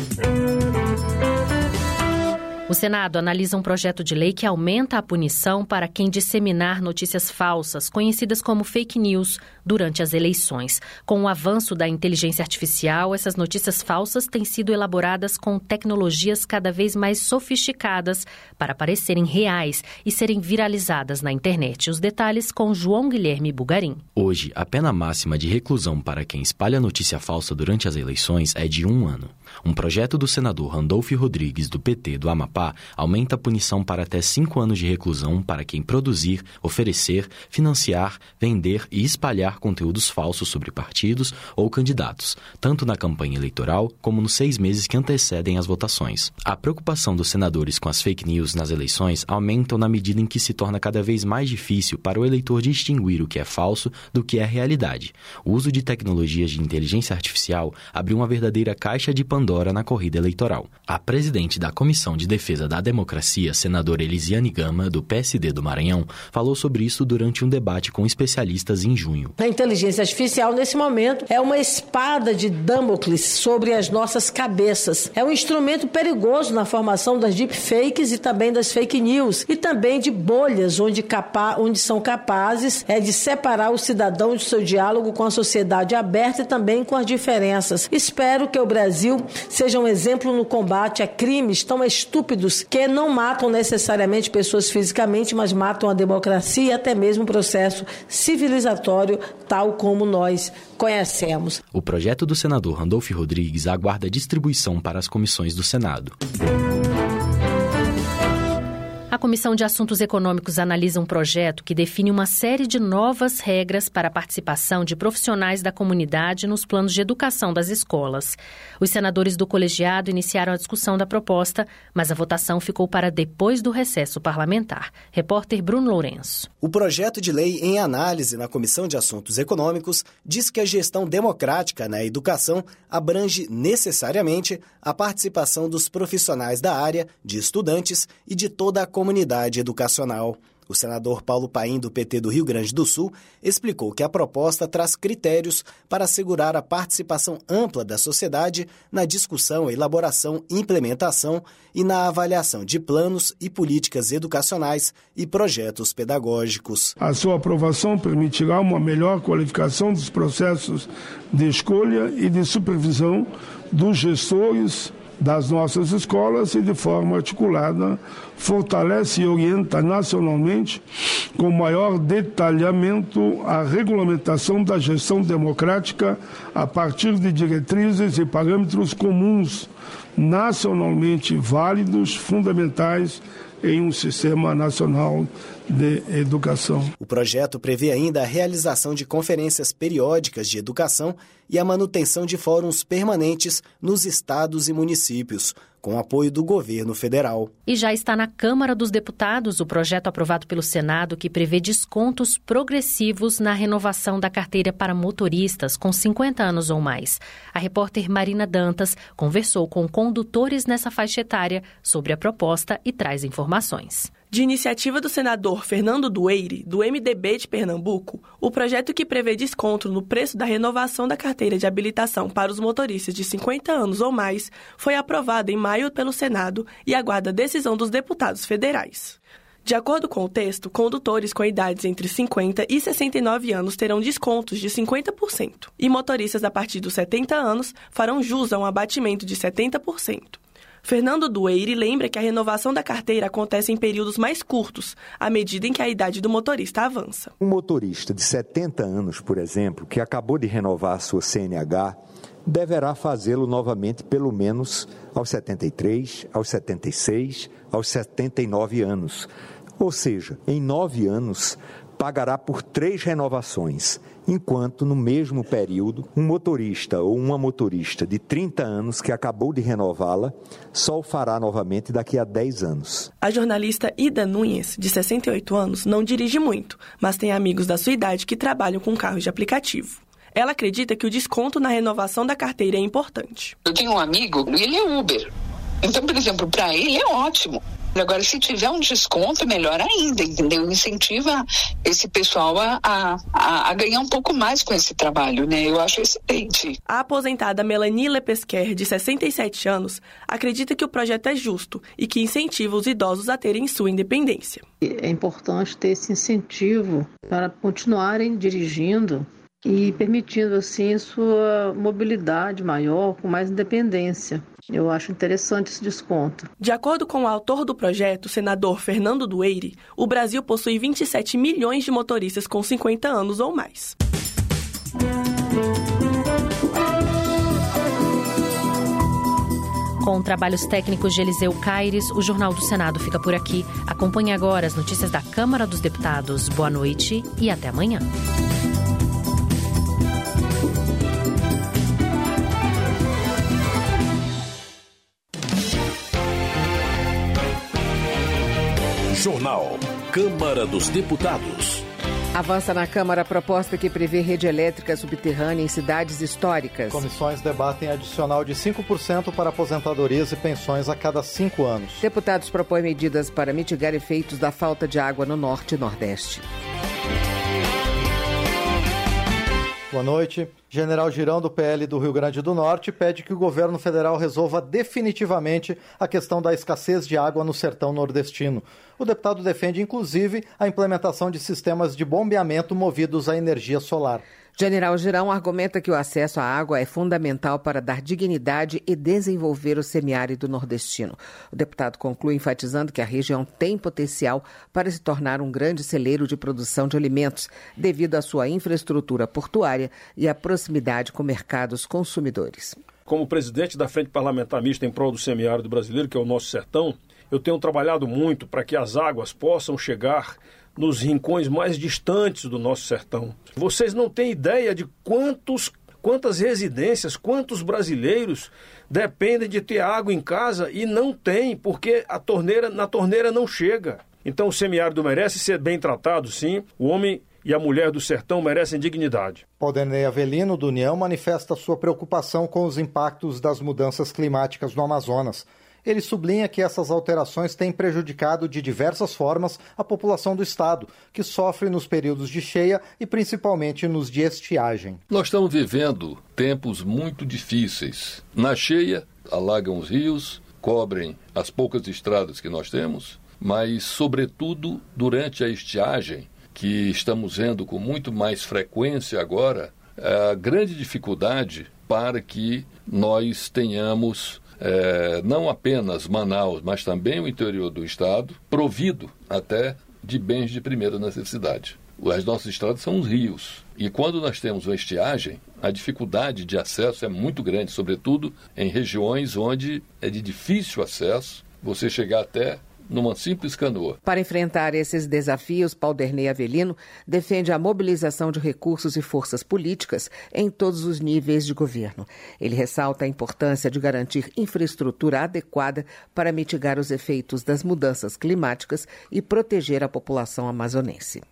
O Senado analisa um projeto de lei que aumenta a punição para quem disseminar notícias falsas, conhecidas como fake news, durante as eleições. Com o avanço da inteligência artificial, essas notícias falsas têm sido elaboradas com tecnologias cada vez mais sofisticadas para parecerem reais e serem viralizadas na internet. Os detalhes com João Guilherme Bugarim. Hoje, a pena máxima de reclusão para quem espalha notícia falsa durante as eleições é de um ano. Um projeto do senador Randolfo Rodrigues, do P T do Amapá, aumenta a punição para até cinco anos de reclusão para quem produzir, oferecer, financiar, vender e espalhar conteúdos falsos sobre partidos ou candidatos, tanto na campanha eleitoral como nos seis meses que antecedem as votações. A preocupação dos senadores com as fake news nas eleições aumenta na medida em que se torna cada vez mais difícil para o eleitor distinguir o que é falso do que é realidade. O uso de tecnologias de inteligência artificial abriu uma verdadeira caixa de Pandora na corrida eleitoral. A presidente da Comissão de Defesa da Democracia, senadora Elisiane Gama, do P S D do Maranhão, falou sobre isso durante um debate com especialistas em junho. A inteligência artificial, nesse momento, é uma espada de Damocles sobre as nossas cabeças. É um instrumento perigoso na formação das deepfakes e também das fake news, e também de bolhas onde, capa- onde são capazes é, de separar o cidadão de seu diálogo com a sociedade aberta e também com as diferenças. Espero que o Brasil seja um exemplo no combate a crimes tão estúpidos que não matam necessariamente pessoas fisicamente, mas matam a democracia e até mesmo o processo civilizatório tal como nós conhecemos. O projeto do senador Randolfo Rodrigues aguarda distribuição para as comissões do Senado. A Comissão de Assuntos Econômicos analisa um projeto que define uma série de novas regras para a participação de profissionais da comunidade nos planos de educação das escolas. Os senadores do colegiado iniciaram a discussão da proposta, mas a votação ficou para depois do recesso parlamentar. Repórter Bruno Lourenço. O projeto de lei em análise na Comissão de Assuntos Econômicos diz que a gestão democrática na educação abrange necessariamente a participação dos profissionais da área, de estudantes e de toda a comunidade educacional. O senador Paulo Paim, do P T do Rio Grande do Sul, explicou que a proposta traz critérios para assegurar a participação ampla da sociedade na discussão, elaboração, implementação e na avaliação de planos e políticas educacionais e projetos pedagógicos. A sua aprovação permitirá uma melhor qualificação dos processos de escolha e de supervisão dos gestores das nossas escolas e, de forma articulada, fortalece e orienta nacionalmente, com maior detalhamento, a regulamentação da gestão democrática a partir de diretrizes e parâmetros comuns, nacionalmente válidos, fundamentais em um sistema nacional de educação. O projeto prevê ainda a realização de conferências periódicas de educação e a manutenção de fóruns permanentes nos estados e municípios, com apoio do governo federal. E já está na Câmara dos Deputados o projeto aprovado pelo Senado que prevê descontos progressivos na renovação da carteira para motoristas com cinquenta anos ou mais. A repórter Marina Dantas conversou com condutores nessa faixa etária sobre a proposta e traz informações. De iniciativa do senador Fernando Dueire, do M D B de Pernambuco, o projeto que prevê desconto no preço da renovação da carteira de habilitação para os motoristas de cinquenta anos ou mais foi aprovado em maio pelo Senado e aguarda a decisão dos deputados federais. De acordo com o texto, condutores com idades entre cinquenta e sessenta e nove anos terão descontos de cinquenta por cento e motoristas a partir dos setenta anos farão jus a um abatimento de setenta por cento. Fernando Dueire lembra que a renovação da carteira acontece em períodos mais curtos, à medida em que a idade do motorista avança. Um motorista de setenta anos, por exemplo, que acabou de renovar a sua C N H, deverá fazê-lo novamente pelo menos aos setenta e três, aos setenta e seis, aos setenta e nove anos. Ou seja, em nove anos, pagará por três renovações, enquanto no mesmo período um motorista ou uma motorista de trinta anos que acabou de renová-la só o fará novamente daqui a dez anos. A jornalista Ida Nunes, de sessenta e oito anos, não dirige muito, mas tem amigos da sua idade que trabalham com carros de aplicativo. Ela acredita que o desconto na renovação da carteira é importante. Eu tenho um amigo e ele é Uber. Então, por exemplo, para ele é ótimo. Agora, se tiver um desconto, melhor ainda, entendeu? Incentiva esse pessoal a, a, a ganhar um pouco mais com esse trabalho, né? Eu acho excelente. A aposentada Melanie Lepesquer, de sessenta e sete anos, acredita que o projeto é justo e que incentiva os idosos a terem sua independência. É importante ter esse incentivo para continuarem dirigindo e permitindo, assim, sua mobilidade maior, com mais independência. Eu acho interessante esse desconto. De acordo com o autor do projeto, o senador Fernando Dueire, o Brasil possui vinte e sete milhões de motoristas com cinquenta anos ou mais. Com trabalhos técnicos de Eliseu Caires, o Jornal do Senado fica por aqui. Acompanhe agora as notícias da Câmara dos Deputados. Boa noite e até amanhã. Jornal Câmara dos Deputados. Avança na Câmara a proposta que prevê rede elétrica subterrânea em cidades históricas. Comissões debatem adicional de cinco por cento para aposentadorias e pensões a cada cinco anos. Deputados propõem medidas para mitigar efeitos da falta de água no Norte e Nordeste. Boa noite. General Girão, do P L do Rio Grande do Norte, pede que o governo federal resolva definitivamente a questão da escassez de água no sertão nordestino. O deputado defende, inclusive, a implementação de sistemas de bombeamento movidos à energia solar. General Girão argumenta que o acesso à água é fundamental para dar dignidade e desenvolver o semiárido nordestino. O deputado conclui enfatizando que a região tem potencial para se tornar um grande celeiro de produção de alimentos, devido à sua infraestrutura portuária e à proximidade com mercados consumidores. Como presidente da Frente Parlamentar Mista em prol do semiárido brasileiro, que é o nosso sertão, eu tenho trabalhado muito para que as águas possam chegar nos rincões mais distantes do nosso sertão. Vocês não têm ideia de quantos, quantas residências, quantos brasileiros dependem de ter água em casa e não tem, porque a torneira, na torneira não chega. Então o semiárido merece ser bem tratado, sim. O homem e a mulher do sertão merecem dignidade. Paulderney Avelino, do União, manifesta sua preocupação com os impactos das mudanças climáticas no Amazonas. Ele sublinha que essas alterações têm prejudicado de diversas formas a população do estado, que sofre nos períodos de cheia e principalmente nos de estiagem. Nós estamos vivendo tempos muito difíceis. Na cheia, alagam os rios, cobrem as poucas estradas que nós temos, mas, sobretudo, durante a estiagem, que estamos vendo com muito mais frequência agora, a grande dificuldade para que nós tenhamos É, não apenas Manaus, mas também o interior do estado, provido até de bens de primeira necessidade. As nossas estradas são os rios. E quando nós temos uma estiagem, a dificuldade de acesso é muito grande, sobretudo em regiões onde é de difícil acesso você chegar até numa simples canoa. Para enfrentar esses desafios, Paulderney Avelino defende a mobilização de recursos e forças políticas em todos os níveis de governo. Ele ressalta a importância de garantir infraestrutura adequada para mitigar os efeitos das mudanças climáticas e proteger a população amazonense.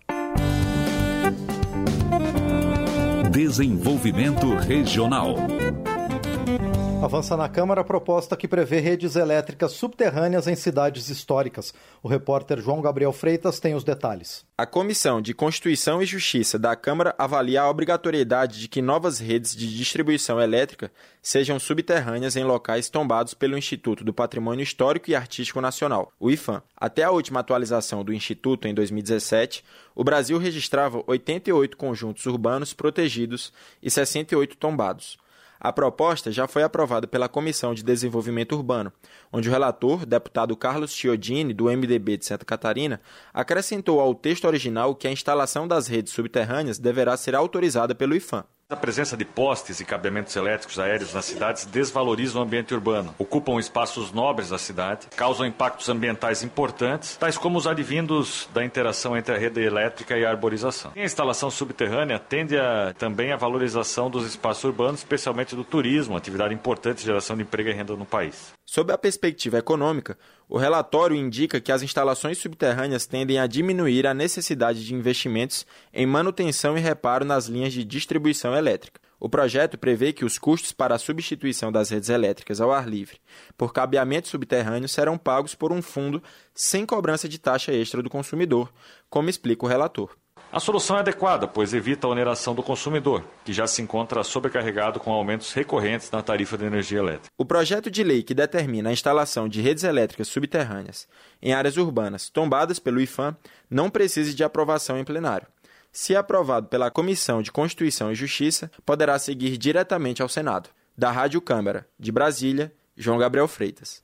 Desenvolvimento Regional. Avança na Câmara a proposta que prevê redes elétricas subterrâneas em cidades históricas. O repórter João Gabriel Freitas tem os detalhes. A Comissão de Constituição e Justiça da Câmara avalia a obrigatoriedade de que novas redes de distribuição elétrica sejam subterrâneas em locais tombados pelo Instituto do Patrimônio Histórico e Artístico Nacional, o IPHAN. Até a última atualização do Instituto, em dois mil e dezessete, o Brasil registrava oitenta e oito conjuntos urbanos protegidos e sessenta e oito tombados. A proposta já foi aprovada pela Comissão de Desenvolvimento Urbano, onde o relator, deputado Carlos Chiodini, do M D B de Santa Catarina, acrescentou ao texto original que a instalação das redes subterrâneas deverá ser autorizada pelo IPHAN. A presença de postes e cabeamentos elétricos aéreos nas cidades desvaloriza o ambiente urbano, ocupam espaços nobres da cidade, causam impactos ambientais importantes, tais como os advindos da interação entre a rede elétrica e a arborização. A instalação subterrânea tende a, também à valorização dos espaços urbanos, especialmente do turismo, atividade importante de geração de emprego e renda no país. Sob a perspectiva econômica, o relatório indica que as instalações subterrâneas tendem a diminuir a necessidade de investimentos em manutenção e reparo nas linhas de distribuição elétrica. O projeto prevê que os custos para a substituição das redes elétricas ao ar livre por cabeamento subterrâneo serão pagos por um fundo sem cobrança de taxa extra do consumidor, como explica o relator. A solução é adequada, pois evita a oneração do consumidor, que já se encontra sobrecarregado com aumentos recorrentes na tarifa de energia elétrica. O projeto de lei que determina a instalação de redes elétricas subterrâneas em áreas urbanas tombadas pelo I F A M não precisa de aprovação em plenário. Se aprovado pela Comissão de Constituição e Justiça, poderá seguir diretamente ao Senado. Da Rádio Câmara, de Brasília, João Gabriel Freitas.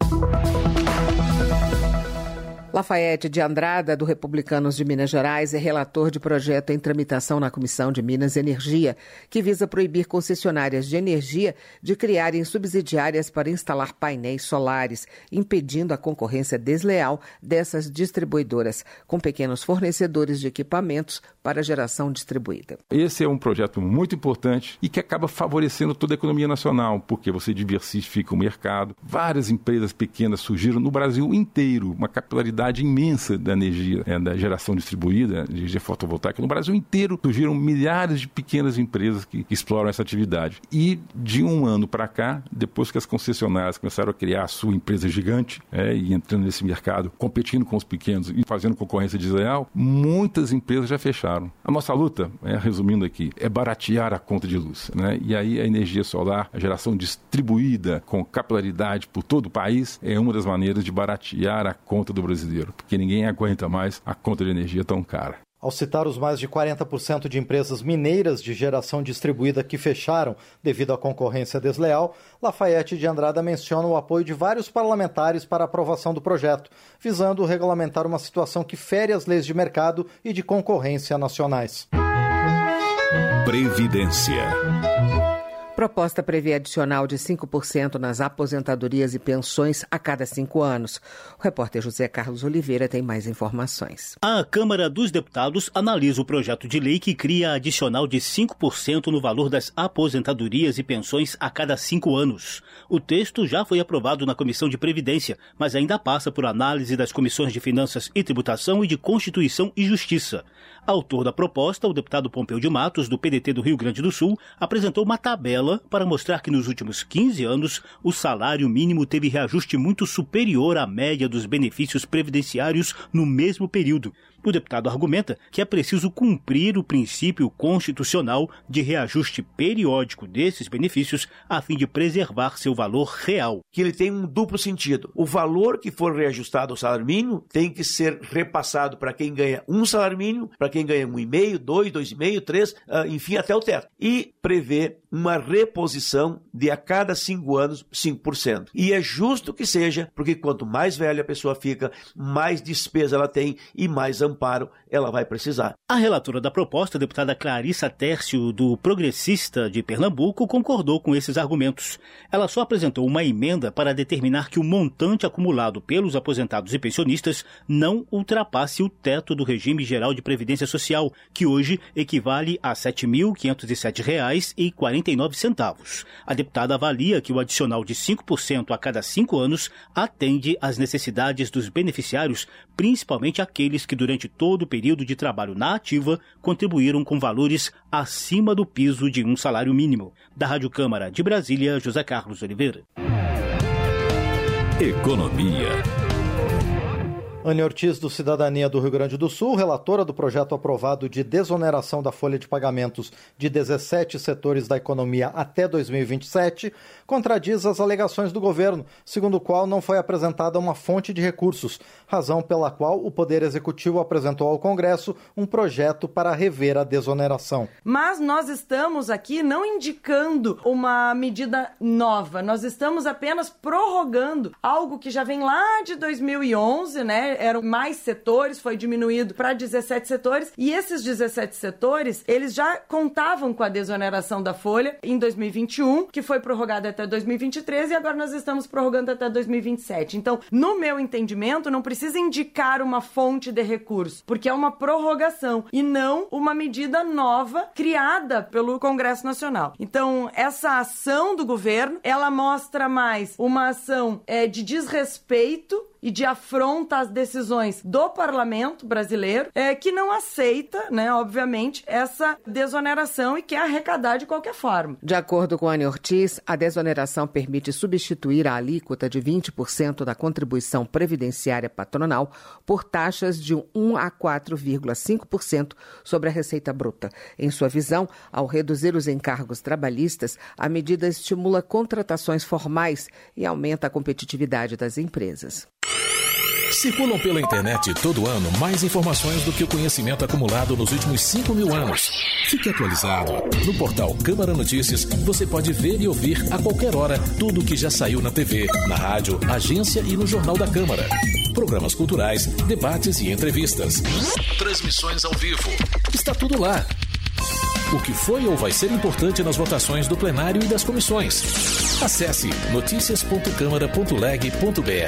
Lafayette de Andrada, do Republicanos de Minas Gerais, é relator de projeto em tramitação na Comissão de Minas e Energia, que visa proibir concessionárias de energia de criarem subsidiárias para instalar painéis solares, impedindo a concorrência desleal dessas distribuidoras, com pequenos fornecedores de equipamentos para geração distribuída. Esse é um projeto muito importante e que acaba favorecendo toda a economia nacional, porque você diversifica o mercado. Várias empresas pequenas surgiram no Brasil inteiro, uma capilaridade imensa da energia, é, da geração distribuída, de energia fotovoltaica. No Brasil inteiro surgiram milhares de pequenas empresas que, que exploram essa atividade. E de um ano para cá, depois que as concessionárias começaram a criar a sua empresa gigante, é, e entrando nesse mercado, competindo com os pequenos e fazendo concorrência desleal, muitas empresas já fecharam. A nossa luta, é, resumindo aqui, é baratear a conta de luz, né? E aí a energia solar, a geração distribuída com capilaridade por todo o país, é uma das maneiras de baratear a conta do brasileiro, porque ninguém aguenta mais a conta de energia tão cara. Ao citar os mais de quarenta por cento de empresas mineiras de geração distribuída que fecharam devido à concorrência desleal, Lafayette de Andrada menciona o apoio de vários parlamentares para a aprovação do projeto, visando regulamentar uma situação que fere as leis de mercado e de concorrência nacionais. Previdência. Proposta prevê adicional de cinco por cento nas aposentadorias e pensões a cada cinco anos. O repórter José Carlos Oliveira tem mais informações. A Câmara dos Deputados analisa o projeto de lei que cria adicional de cinco por cento no valor das aposentadorias e pensões a cada cinco anos. O texto já foi aprovado na Comissão de Previdência, mas ainda passa por análise das Comissões de Finanças e Tributação e de Constituição e Justiça. Autor da proposta, o deputado Pompeu de Matos, do P D T do Rio Grande do Sul, apresentou uma tabela para mostrar que nos últimos quinze anos o salário mínimo teve reajuste muito superior à média dos benefícios previdenciários no mesmo período. O deputado argumenta que é preciso cumprir o princípio constitucional de reajuste periódico desses benefícios a fim de preservar seu valor real. Que ele tem um duplo sentido. O valor que for reajustado ao salário mínimo tem que ser repassado para quem ganha um salário mínimo, para quem ganha um e meio, dois, dois e meio, três, enfim, até o teto. E prevê uma reposição de a cada cinco anos, cinco por cento. E é justo que seja, porque quanto mais velha a pessoa fica, mais despesa ela tem e mais amparo ela vai precisar. A relatora da proposta, a deputada Clarissa Tércio, do Progressista de Pernambuco, concordou com esses argumentos. Ela só apresentou uma emenda para determinar que o montante acumulado pelos aposentados e pensionistas não ultrapasse o teto do regime geral de previdência social, que hoje equivale a sete mil quinhentos e sete reais e quarenta e nove centavos. A deputada avalia que o adicional de cinco por cento a cada cinco anos atende às necessidades dos beneficiários, principalmente aqueles que durante todo o período de trabalho na ativa contribuíram com valores acima do piso de um salário mínimo. Da Rádio Câmara de Brasília, José Carlos Oliveira. Economia. Anne Ortiz, do Cidadania do Rio Grande do Sul, relatora do projeto aprovado de desoneração da folha de pagamentos de dezessete setores da economia até dois mil e vinte e sete, contradiz as alegações do governo, segundo o qual não foi apresentada uma fonte de recursos, razão pela qual o Poder Executivo apresentou ao Congresso um projeto para rever a desoneração. Mas nós estamos aqui não indicando uma medida nova, nós estamos apenas prorrogando algo que já vem lá de dois mil e onze, né? eram mais setores, foi diminuído para dezessete setores, e esses dezessete setores, eles já contavam com a desoneração da folha em dois mil e vinte e um, que foi prorrogada até dois mil e vinte e três, e agora nós estamos prorrogando até dois mil e vinte e sete. Então, no meu entendimento, não precisa indicar uma fonte de recurso, porque é uma prorrogação e não uma medida nova criada pelo Congresso Nacional. Então, essa ação do governo, ela mostra mais uma ação é, de desrespeito e de afronta às decisões do parlamento brasileiro, é, que não aceita, né, obviamente, essa desoneração e quer arrecadar de qualquer forma. De acordo com a Ana Ortiz, a desoneração permite substituir a alíquota de vinte por cento da contribuição previdenciária patronal por taxas de um a quatro vírgula cinco por cento sobre a receita bruta. Em sua visão, ao reduzir os encargos trabalhistas, a medida estimula contratações formais e aumenta a competitividade das empresas. Circulam pela internet todo ano mais informações do que o conhecimento acumulado nos últimos cinco mil anos. Fique atualizado. No portal Câmara Notícias, você pode ver e ouvir a qualquer hora tudo o que já saiu na T V, na rádio, agência e no Jornal da Câmara. Programas culturais, debates e entrevistas. Transmissões ao vivo. Está tudo lá. O que foi ou vai ser importante nas votações do plenário e das comissões. Acesse noticias ponto câmara ponto leg ponto br.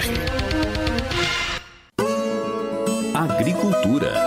Agricultura.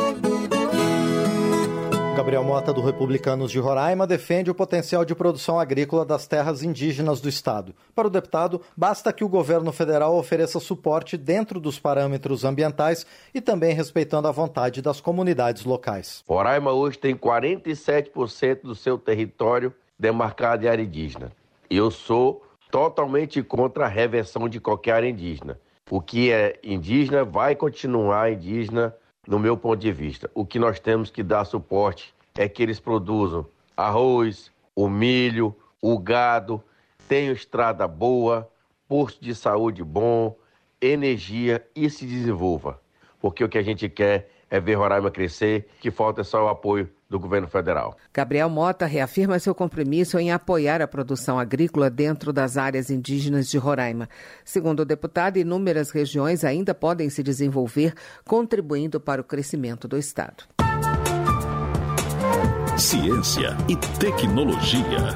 Gabriel Mota, do Republicanos de Roraima, defende o potencial de produção agrícola das terras indígenas do estado. Para o deputado, basta que o governo federal ofereça suporte dentro dos parâmetros ambientais e também respeitando a vontade das comunidades locais. Roraima hoje tem quarenta e sete por cento do seu território demarcado em área indígena. Eu sou totalmente contra a reversão de qualquer área indígena. O que é indígena vai continuar indígena, no meu ponto de vista. O que nós temos que dar suporte é que eles produzam arroz, o milho, o gado, tenham estrada boa, posto de saúde bom, energia e se desenvolva. Porque o que a gente quer é ver Roraima crescer, que falta só o apoio do governo federal. Gabriel Mota reafirma seu compromisso em apoiar a produção agrícola dentro das áreas indígenas de Roraima. Segundo o deputado, inúmeras regiões ainda podem se desenvolver, contribuindo para o crescimento do estado. Ciência e tecnologia.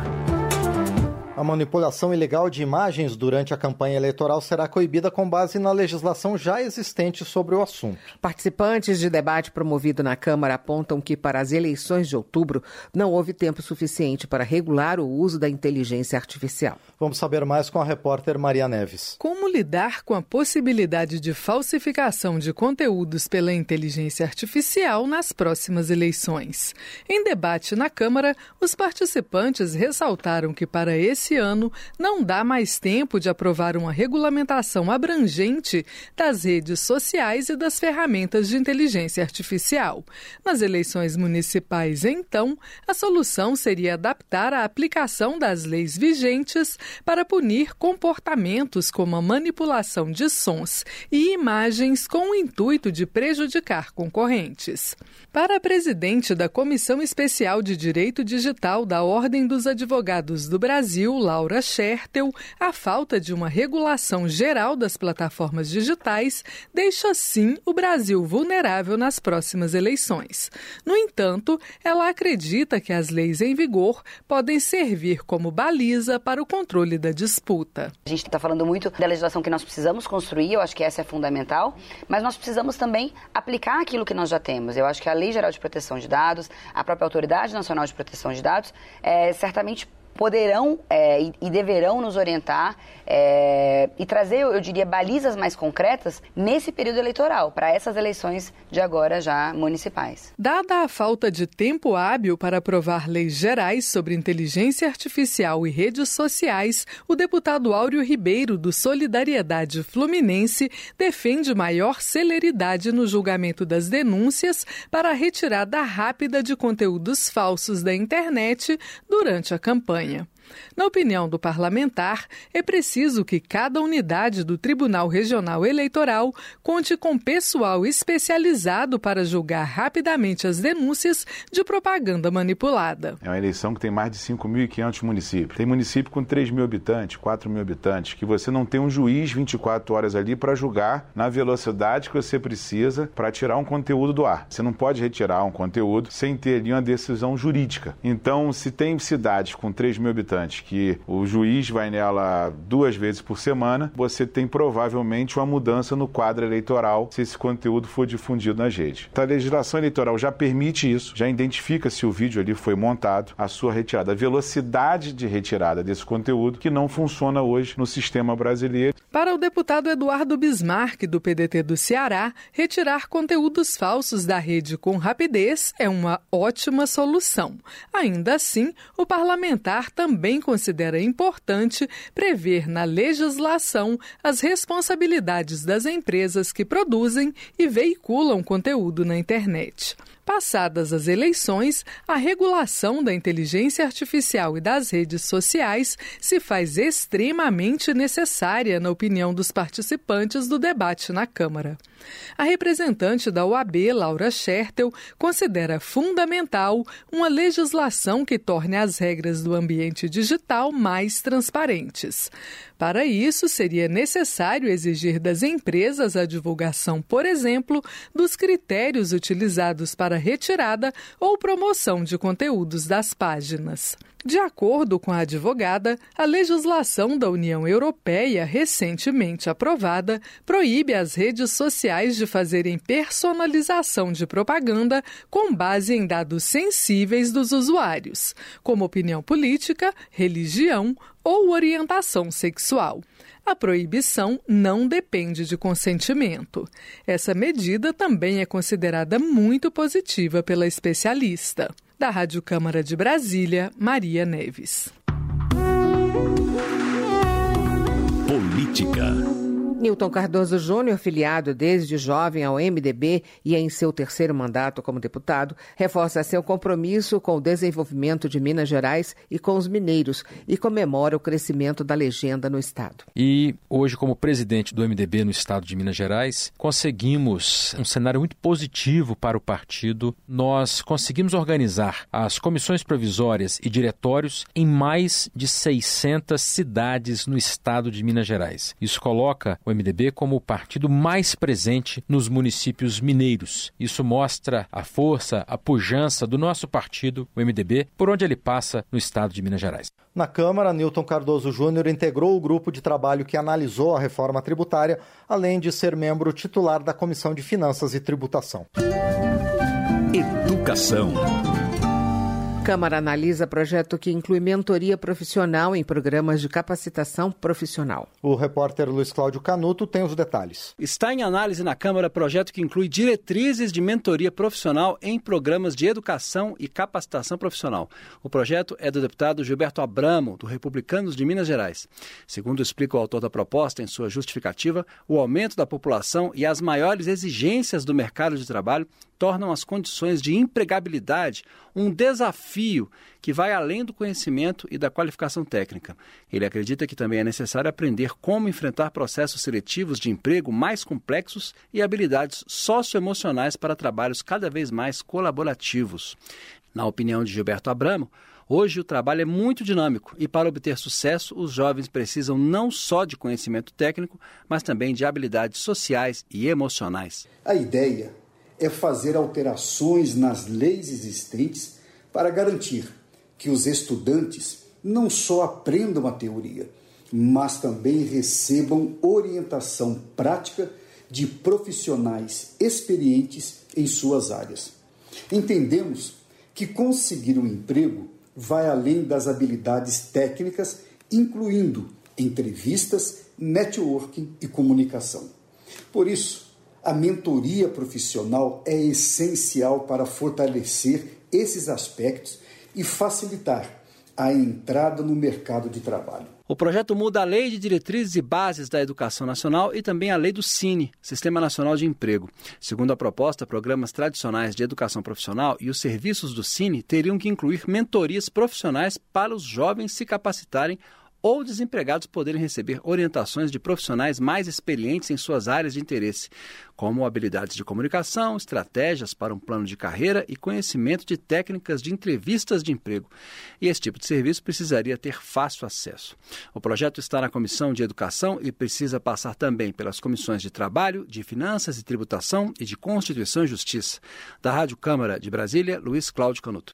A manipulação ilegal de imagens durante a campanha eleitoral será coibida com base na legislação já existente sobre o assunto. Participantes de debate promovido na Câmara apontam que para as eleições de outubro não houve tempo suficiente para regular o uso da inteligência artificial. Vamos saber mais com a repórter Maria Neves. Como lidar com a possibilidade de falsificação de conteúdos pela inteligência artificial nas próximas eleições? Em debate na Câmara, os participantes ressaltaram que para esse ano não dá mais tempo de aprovar uma regulamentação abrangente das redes sociais e das ferramentas de inteligência artificial. Nas eleições municipais, então, a solução seria adaptar a aplicação das leis vigentes para punir comportamentos como a manipulação de sons e imagens com o intuito de prejudicar concorrentes. Para a presidente da Comissão Especial de Direito Digital da Ordem dos Advogados do Brasil, Laura Schertel, a falta de uma regulação geral das plataformas digitais deixa, sim, o Brasil vulnerável nas próximas eleições. No entanto, ela acredita que as leis em vigor podem servir como baliza para o controle da disputa. A gente está falando muito da legislação que nós precisamos construir, eu acho que essa é fundamental, mas nós precisamos também aplicar aquilo que nós já temos. Eu acho que a Lei Geral de Proteção de Dados, a própria Autoridade Nacional de Proteção de Dados, é, certamente poderão é, e, e deverão nos orientar é, e trazer, eu diria, balizas mais concretas nesse período eleitoral, para essas eleições de agora já municipais. Dada a falta de tempo hábil para aprovar leis gerais sobre inteligência artificial e redes sociais, o deputado Áureo Ribeiro, do Solidariedade Fluminense, defende maior celeridade no julgamento das denúncias para a retirada rápida de conteúdos falsos da internet durante a campanha. Na opinião do parlamentar, é preciso que cada unidade do Tribunal Regional Eleitoral conte com pessoal especializado para julgar rapidamente as denúncias de propaganda manipulada. É uma eleição que tem mais de cinco mil e quinhentos municípios. Tem município com três mil habitantes, quatro mil habitantes, que você não tem um juiz vinte e quatro horas ali para julgar na velocidade que você precisa para tirar um conteúdo do ar. Você não pode retirar um conteúdo sem ter ali uma decisão jurídica. Então, se tem cidades com três mil habitantes que o juiz vai nela duas vezes por semana, você tem provavelmente uma mudança no quadro eleitoral se esse conteúdo for difundido nas redes. A legislação eleitoral já permite isso, já identifica se o vídeo ali foi montado, a sua retirada, a velocidade de retirada desse conteúdo que não funciona hoje no sistema brasileiro. Para o deputado Eduardo Bismarck, do P D T do Ceará, retirar conteúdos falsos da rede com rapidez é uma ótima solução. Ainda assim, o parlamentar também considera importante prever na legislação as responsabilidades das empresas que produzem e veiculam conteúdo na internet. Passadas as eleições, a regulação da inteligência artificial e das redes sociais se faz extremamente necessária, na opinião dos participantes do debate na Câmara. A representante da O A B, Laura Schertel, considera fundamental uma legislação que torne as regras do ambiente digital mais transparentes. Para isso, seria necessário exigir das empresas a divulgação, por exemplo, dos critérios utilizados para retirada ou promoção de conteúdos das páginas. De acordo com a advogada, a legislação da União Europeia, recentemente aprovada, proíbe as redes sociais de fazerem personalização de propaganda com base em dados sensíveis dos usuários, como opinião política, religião ou orientação sexual. A proibição não depende de consentimento. Essa medida também é considerada muito positiva pela especialista. Da Rádio Câmara de Brasília, Maria Neves. Política. Newton Cardoso Júnior, filiado desde jovem ao M D B e em seu terceiro mandato como deputado, reforça seu compromisso com o desenvolvimento de Minas Gerais e com os mineiros e comemora o crescimento da legenda no estado. E hoje, como presidente do M D B no estado de Minas Gerais, conseguimos um cenário muito positivo para o partido. Nós conseguimos organizar as comissões provisórias e diretórios em mais de seiscentas cidades no estado de Minas Gerais. Isso coloca o M D B como o partido mais presente nos municípios mineiros. Isso mostra a força, a pujança do nosso partido, o M D B, por onde ele passa no estado de Minas Gerais. Na Câmara, Newton Cardoso Júnior integrou o grupo de trabalho que analisou a reforma tributária, além de ser membro titular da Comissão de Finanças e Tributação. Educação. Câmara analisa projeto que inclui mentoria profissional em programas de capacitação profissional. O repórter Luiz Cláudio Canuto tem os detalhes. Está em análise na Câmara projeto que inclui diretrizes de mentoria profissional em programas de educação e capacitação profissional. O projeto é do deputado Gilberto Abramo, do Republicanos de Minas Gerais. Segundo explica o autor da proposta em sua justificativa, o aumento da população e as maiores exigências do mercado de trabalho tornam as condições de empregabilidade um desafio que vai além do conhecimento e da qualificação técnica. Ele acredita que também é necessário aprender como enfrentar processos seletivos de emprego mais complexos e habilidades socioemocionais para trabalhos cada vez mais colaborativos. Na opinião de Gilberto Abramo, hoje o trabalho é muito dinâmico e, para obter sucesso, os jovens precisam não só de conhecimento técnico, mas também de habilidades sociais e emocionais. A ideia é fazer alterações nas leis existentes para garantir que os estudantes não só aprendam a teoria, mas também recebam orientação prática de profissionais experientes em suas áreas. Entendemos que conseguir um emprego vai além das habilidades técnicas, incluindo entrevistas, networking e comunicação. Por isso, a mentoria profissional é essencial para fortalecer esses aspectos e facilitar a entrada no mercado de trabalho. O projeto muda a Lei de Diretrizes e Bases da Educação Nacional e também a Lei do Cine, Sistema Nacional de Emprego. Segundo a proposta, programas tradicionais de educação profissional e os serviços do Cine teriam que incluir mentorias profissionais para os jovens se capacitarem ou desempregados poderem receber orientações de profissionais mais experientes em suas áreas de interesse, como habilidades de comunicação, estratégias para um plano de carreira e conhecimento de técnicas de entrevistas de emprego. E esse tipo de serviço precisaria ter fácil acesso. O projeto está na Comissão de Educação e precisa passar também pelas comissões de Trabalho, de Finanças e Tributação e de Constituição e Justiça. Da Rádio Câmara de Brasília, Luiz Cláudio Canuto.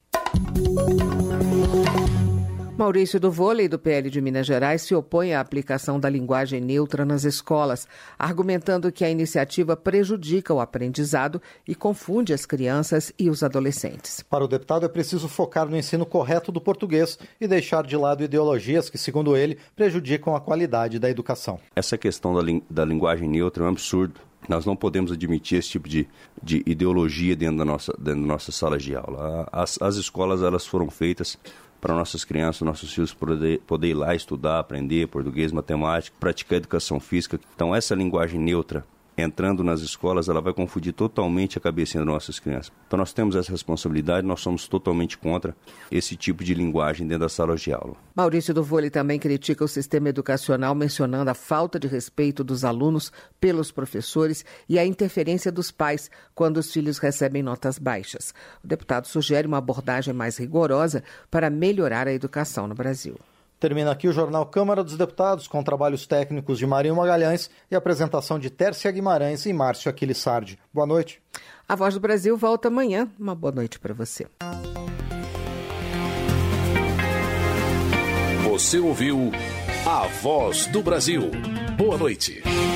Maurício do Vôlei, do P L de Minas Gerais, se opõe à aplicação da linguagem neutra nas escolas, argumentando que a iniciativa prejudica o aprendizado e confunde as crianças e os adolescentes. Para o deputado, é preciso focar no ensino correto do português e deixar de lado ideologias que, segundo ele, prejudicam a qualidade da educação. Essa questão da, ling- da linguagem neutra é um absurdo. Nós não podemos admitir esse tipo de, de ideologia dentro da nossa, dentro da nossa sala de aula. As, as escolas elas foram feitas para nossas crianças, nossos filhos poder, poder ir lá estudar, aprender português, matemática, praticar educação física. Então essa linguagem neutra entrando nas escolas, ela vai confundir totalmente a cabecinha das nossas crianças. Então nós temos essa responsabilidade, nós somos totalmente contra esse tipo de linguagem dentro da sala de aula. Maurício do Vôlei também critica o sistema educacional, mencionando a falta de respeito dos alunos pelos professores e a interferência dos pais quando os filhos recebem notas baixas. O deputado sugere uma abordagem mais rigorosa para melhorar a educação no Brasil. Termina aqui o Jornal Câmara dos Deputados, com trabalhos técnicos de Marinho Magalhães e apresentação de Tércia Guimarães e Márcio Aquiles Sardi. Boa noite. A Voz do Brasil volta amanhã. Uma boa noite para você. Você ouviu A Voz do Brasil. Boa noite.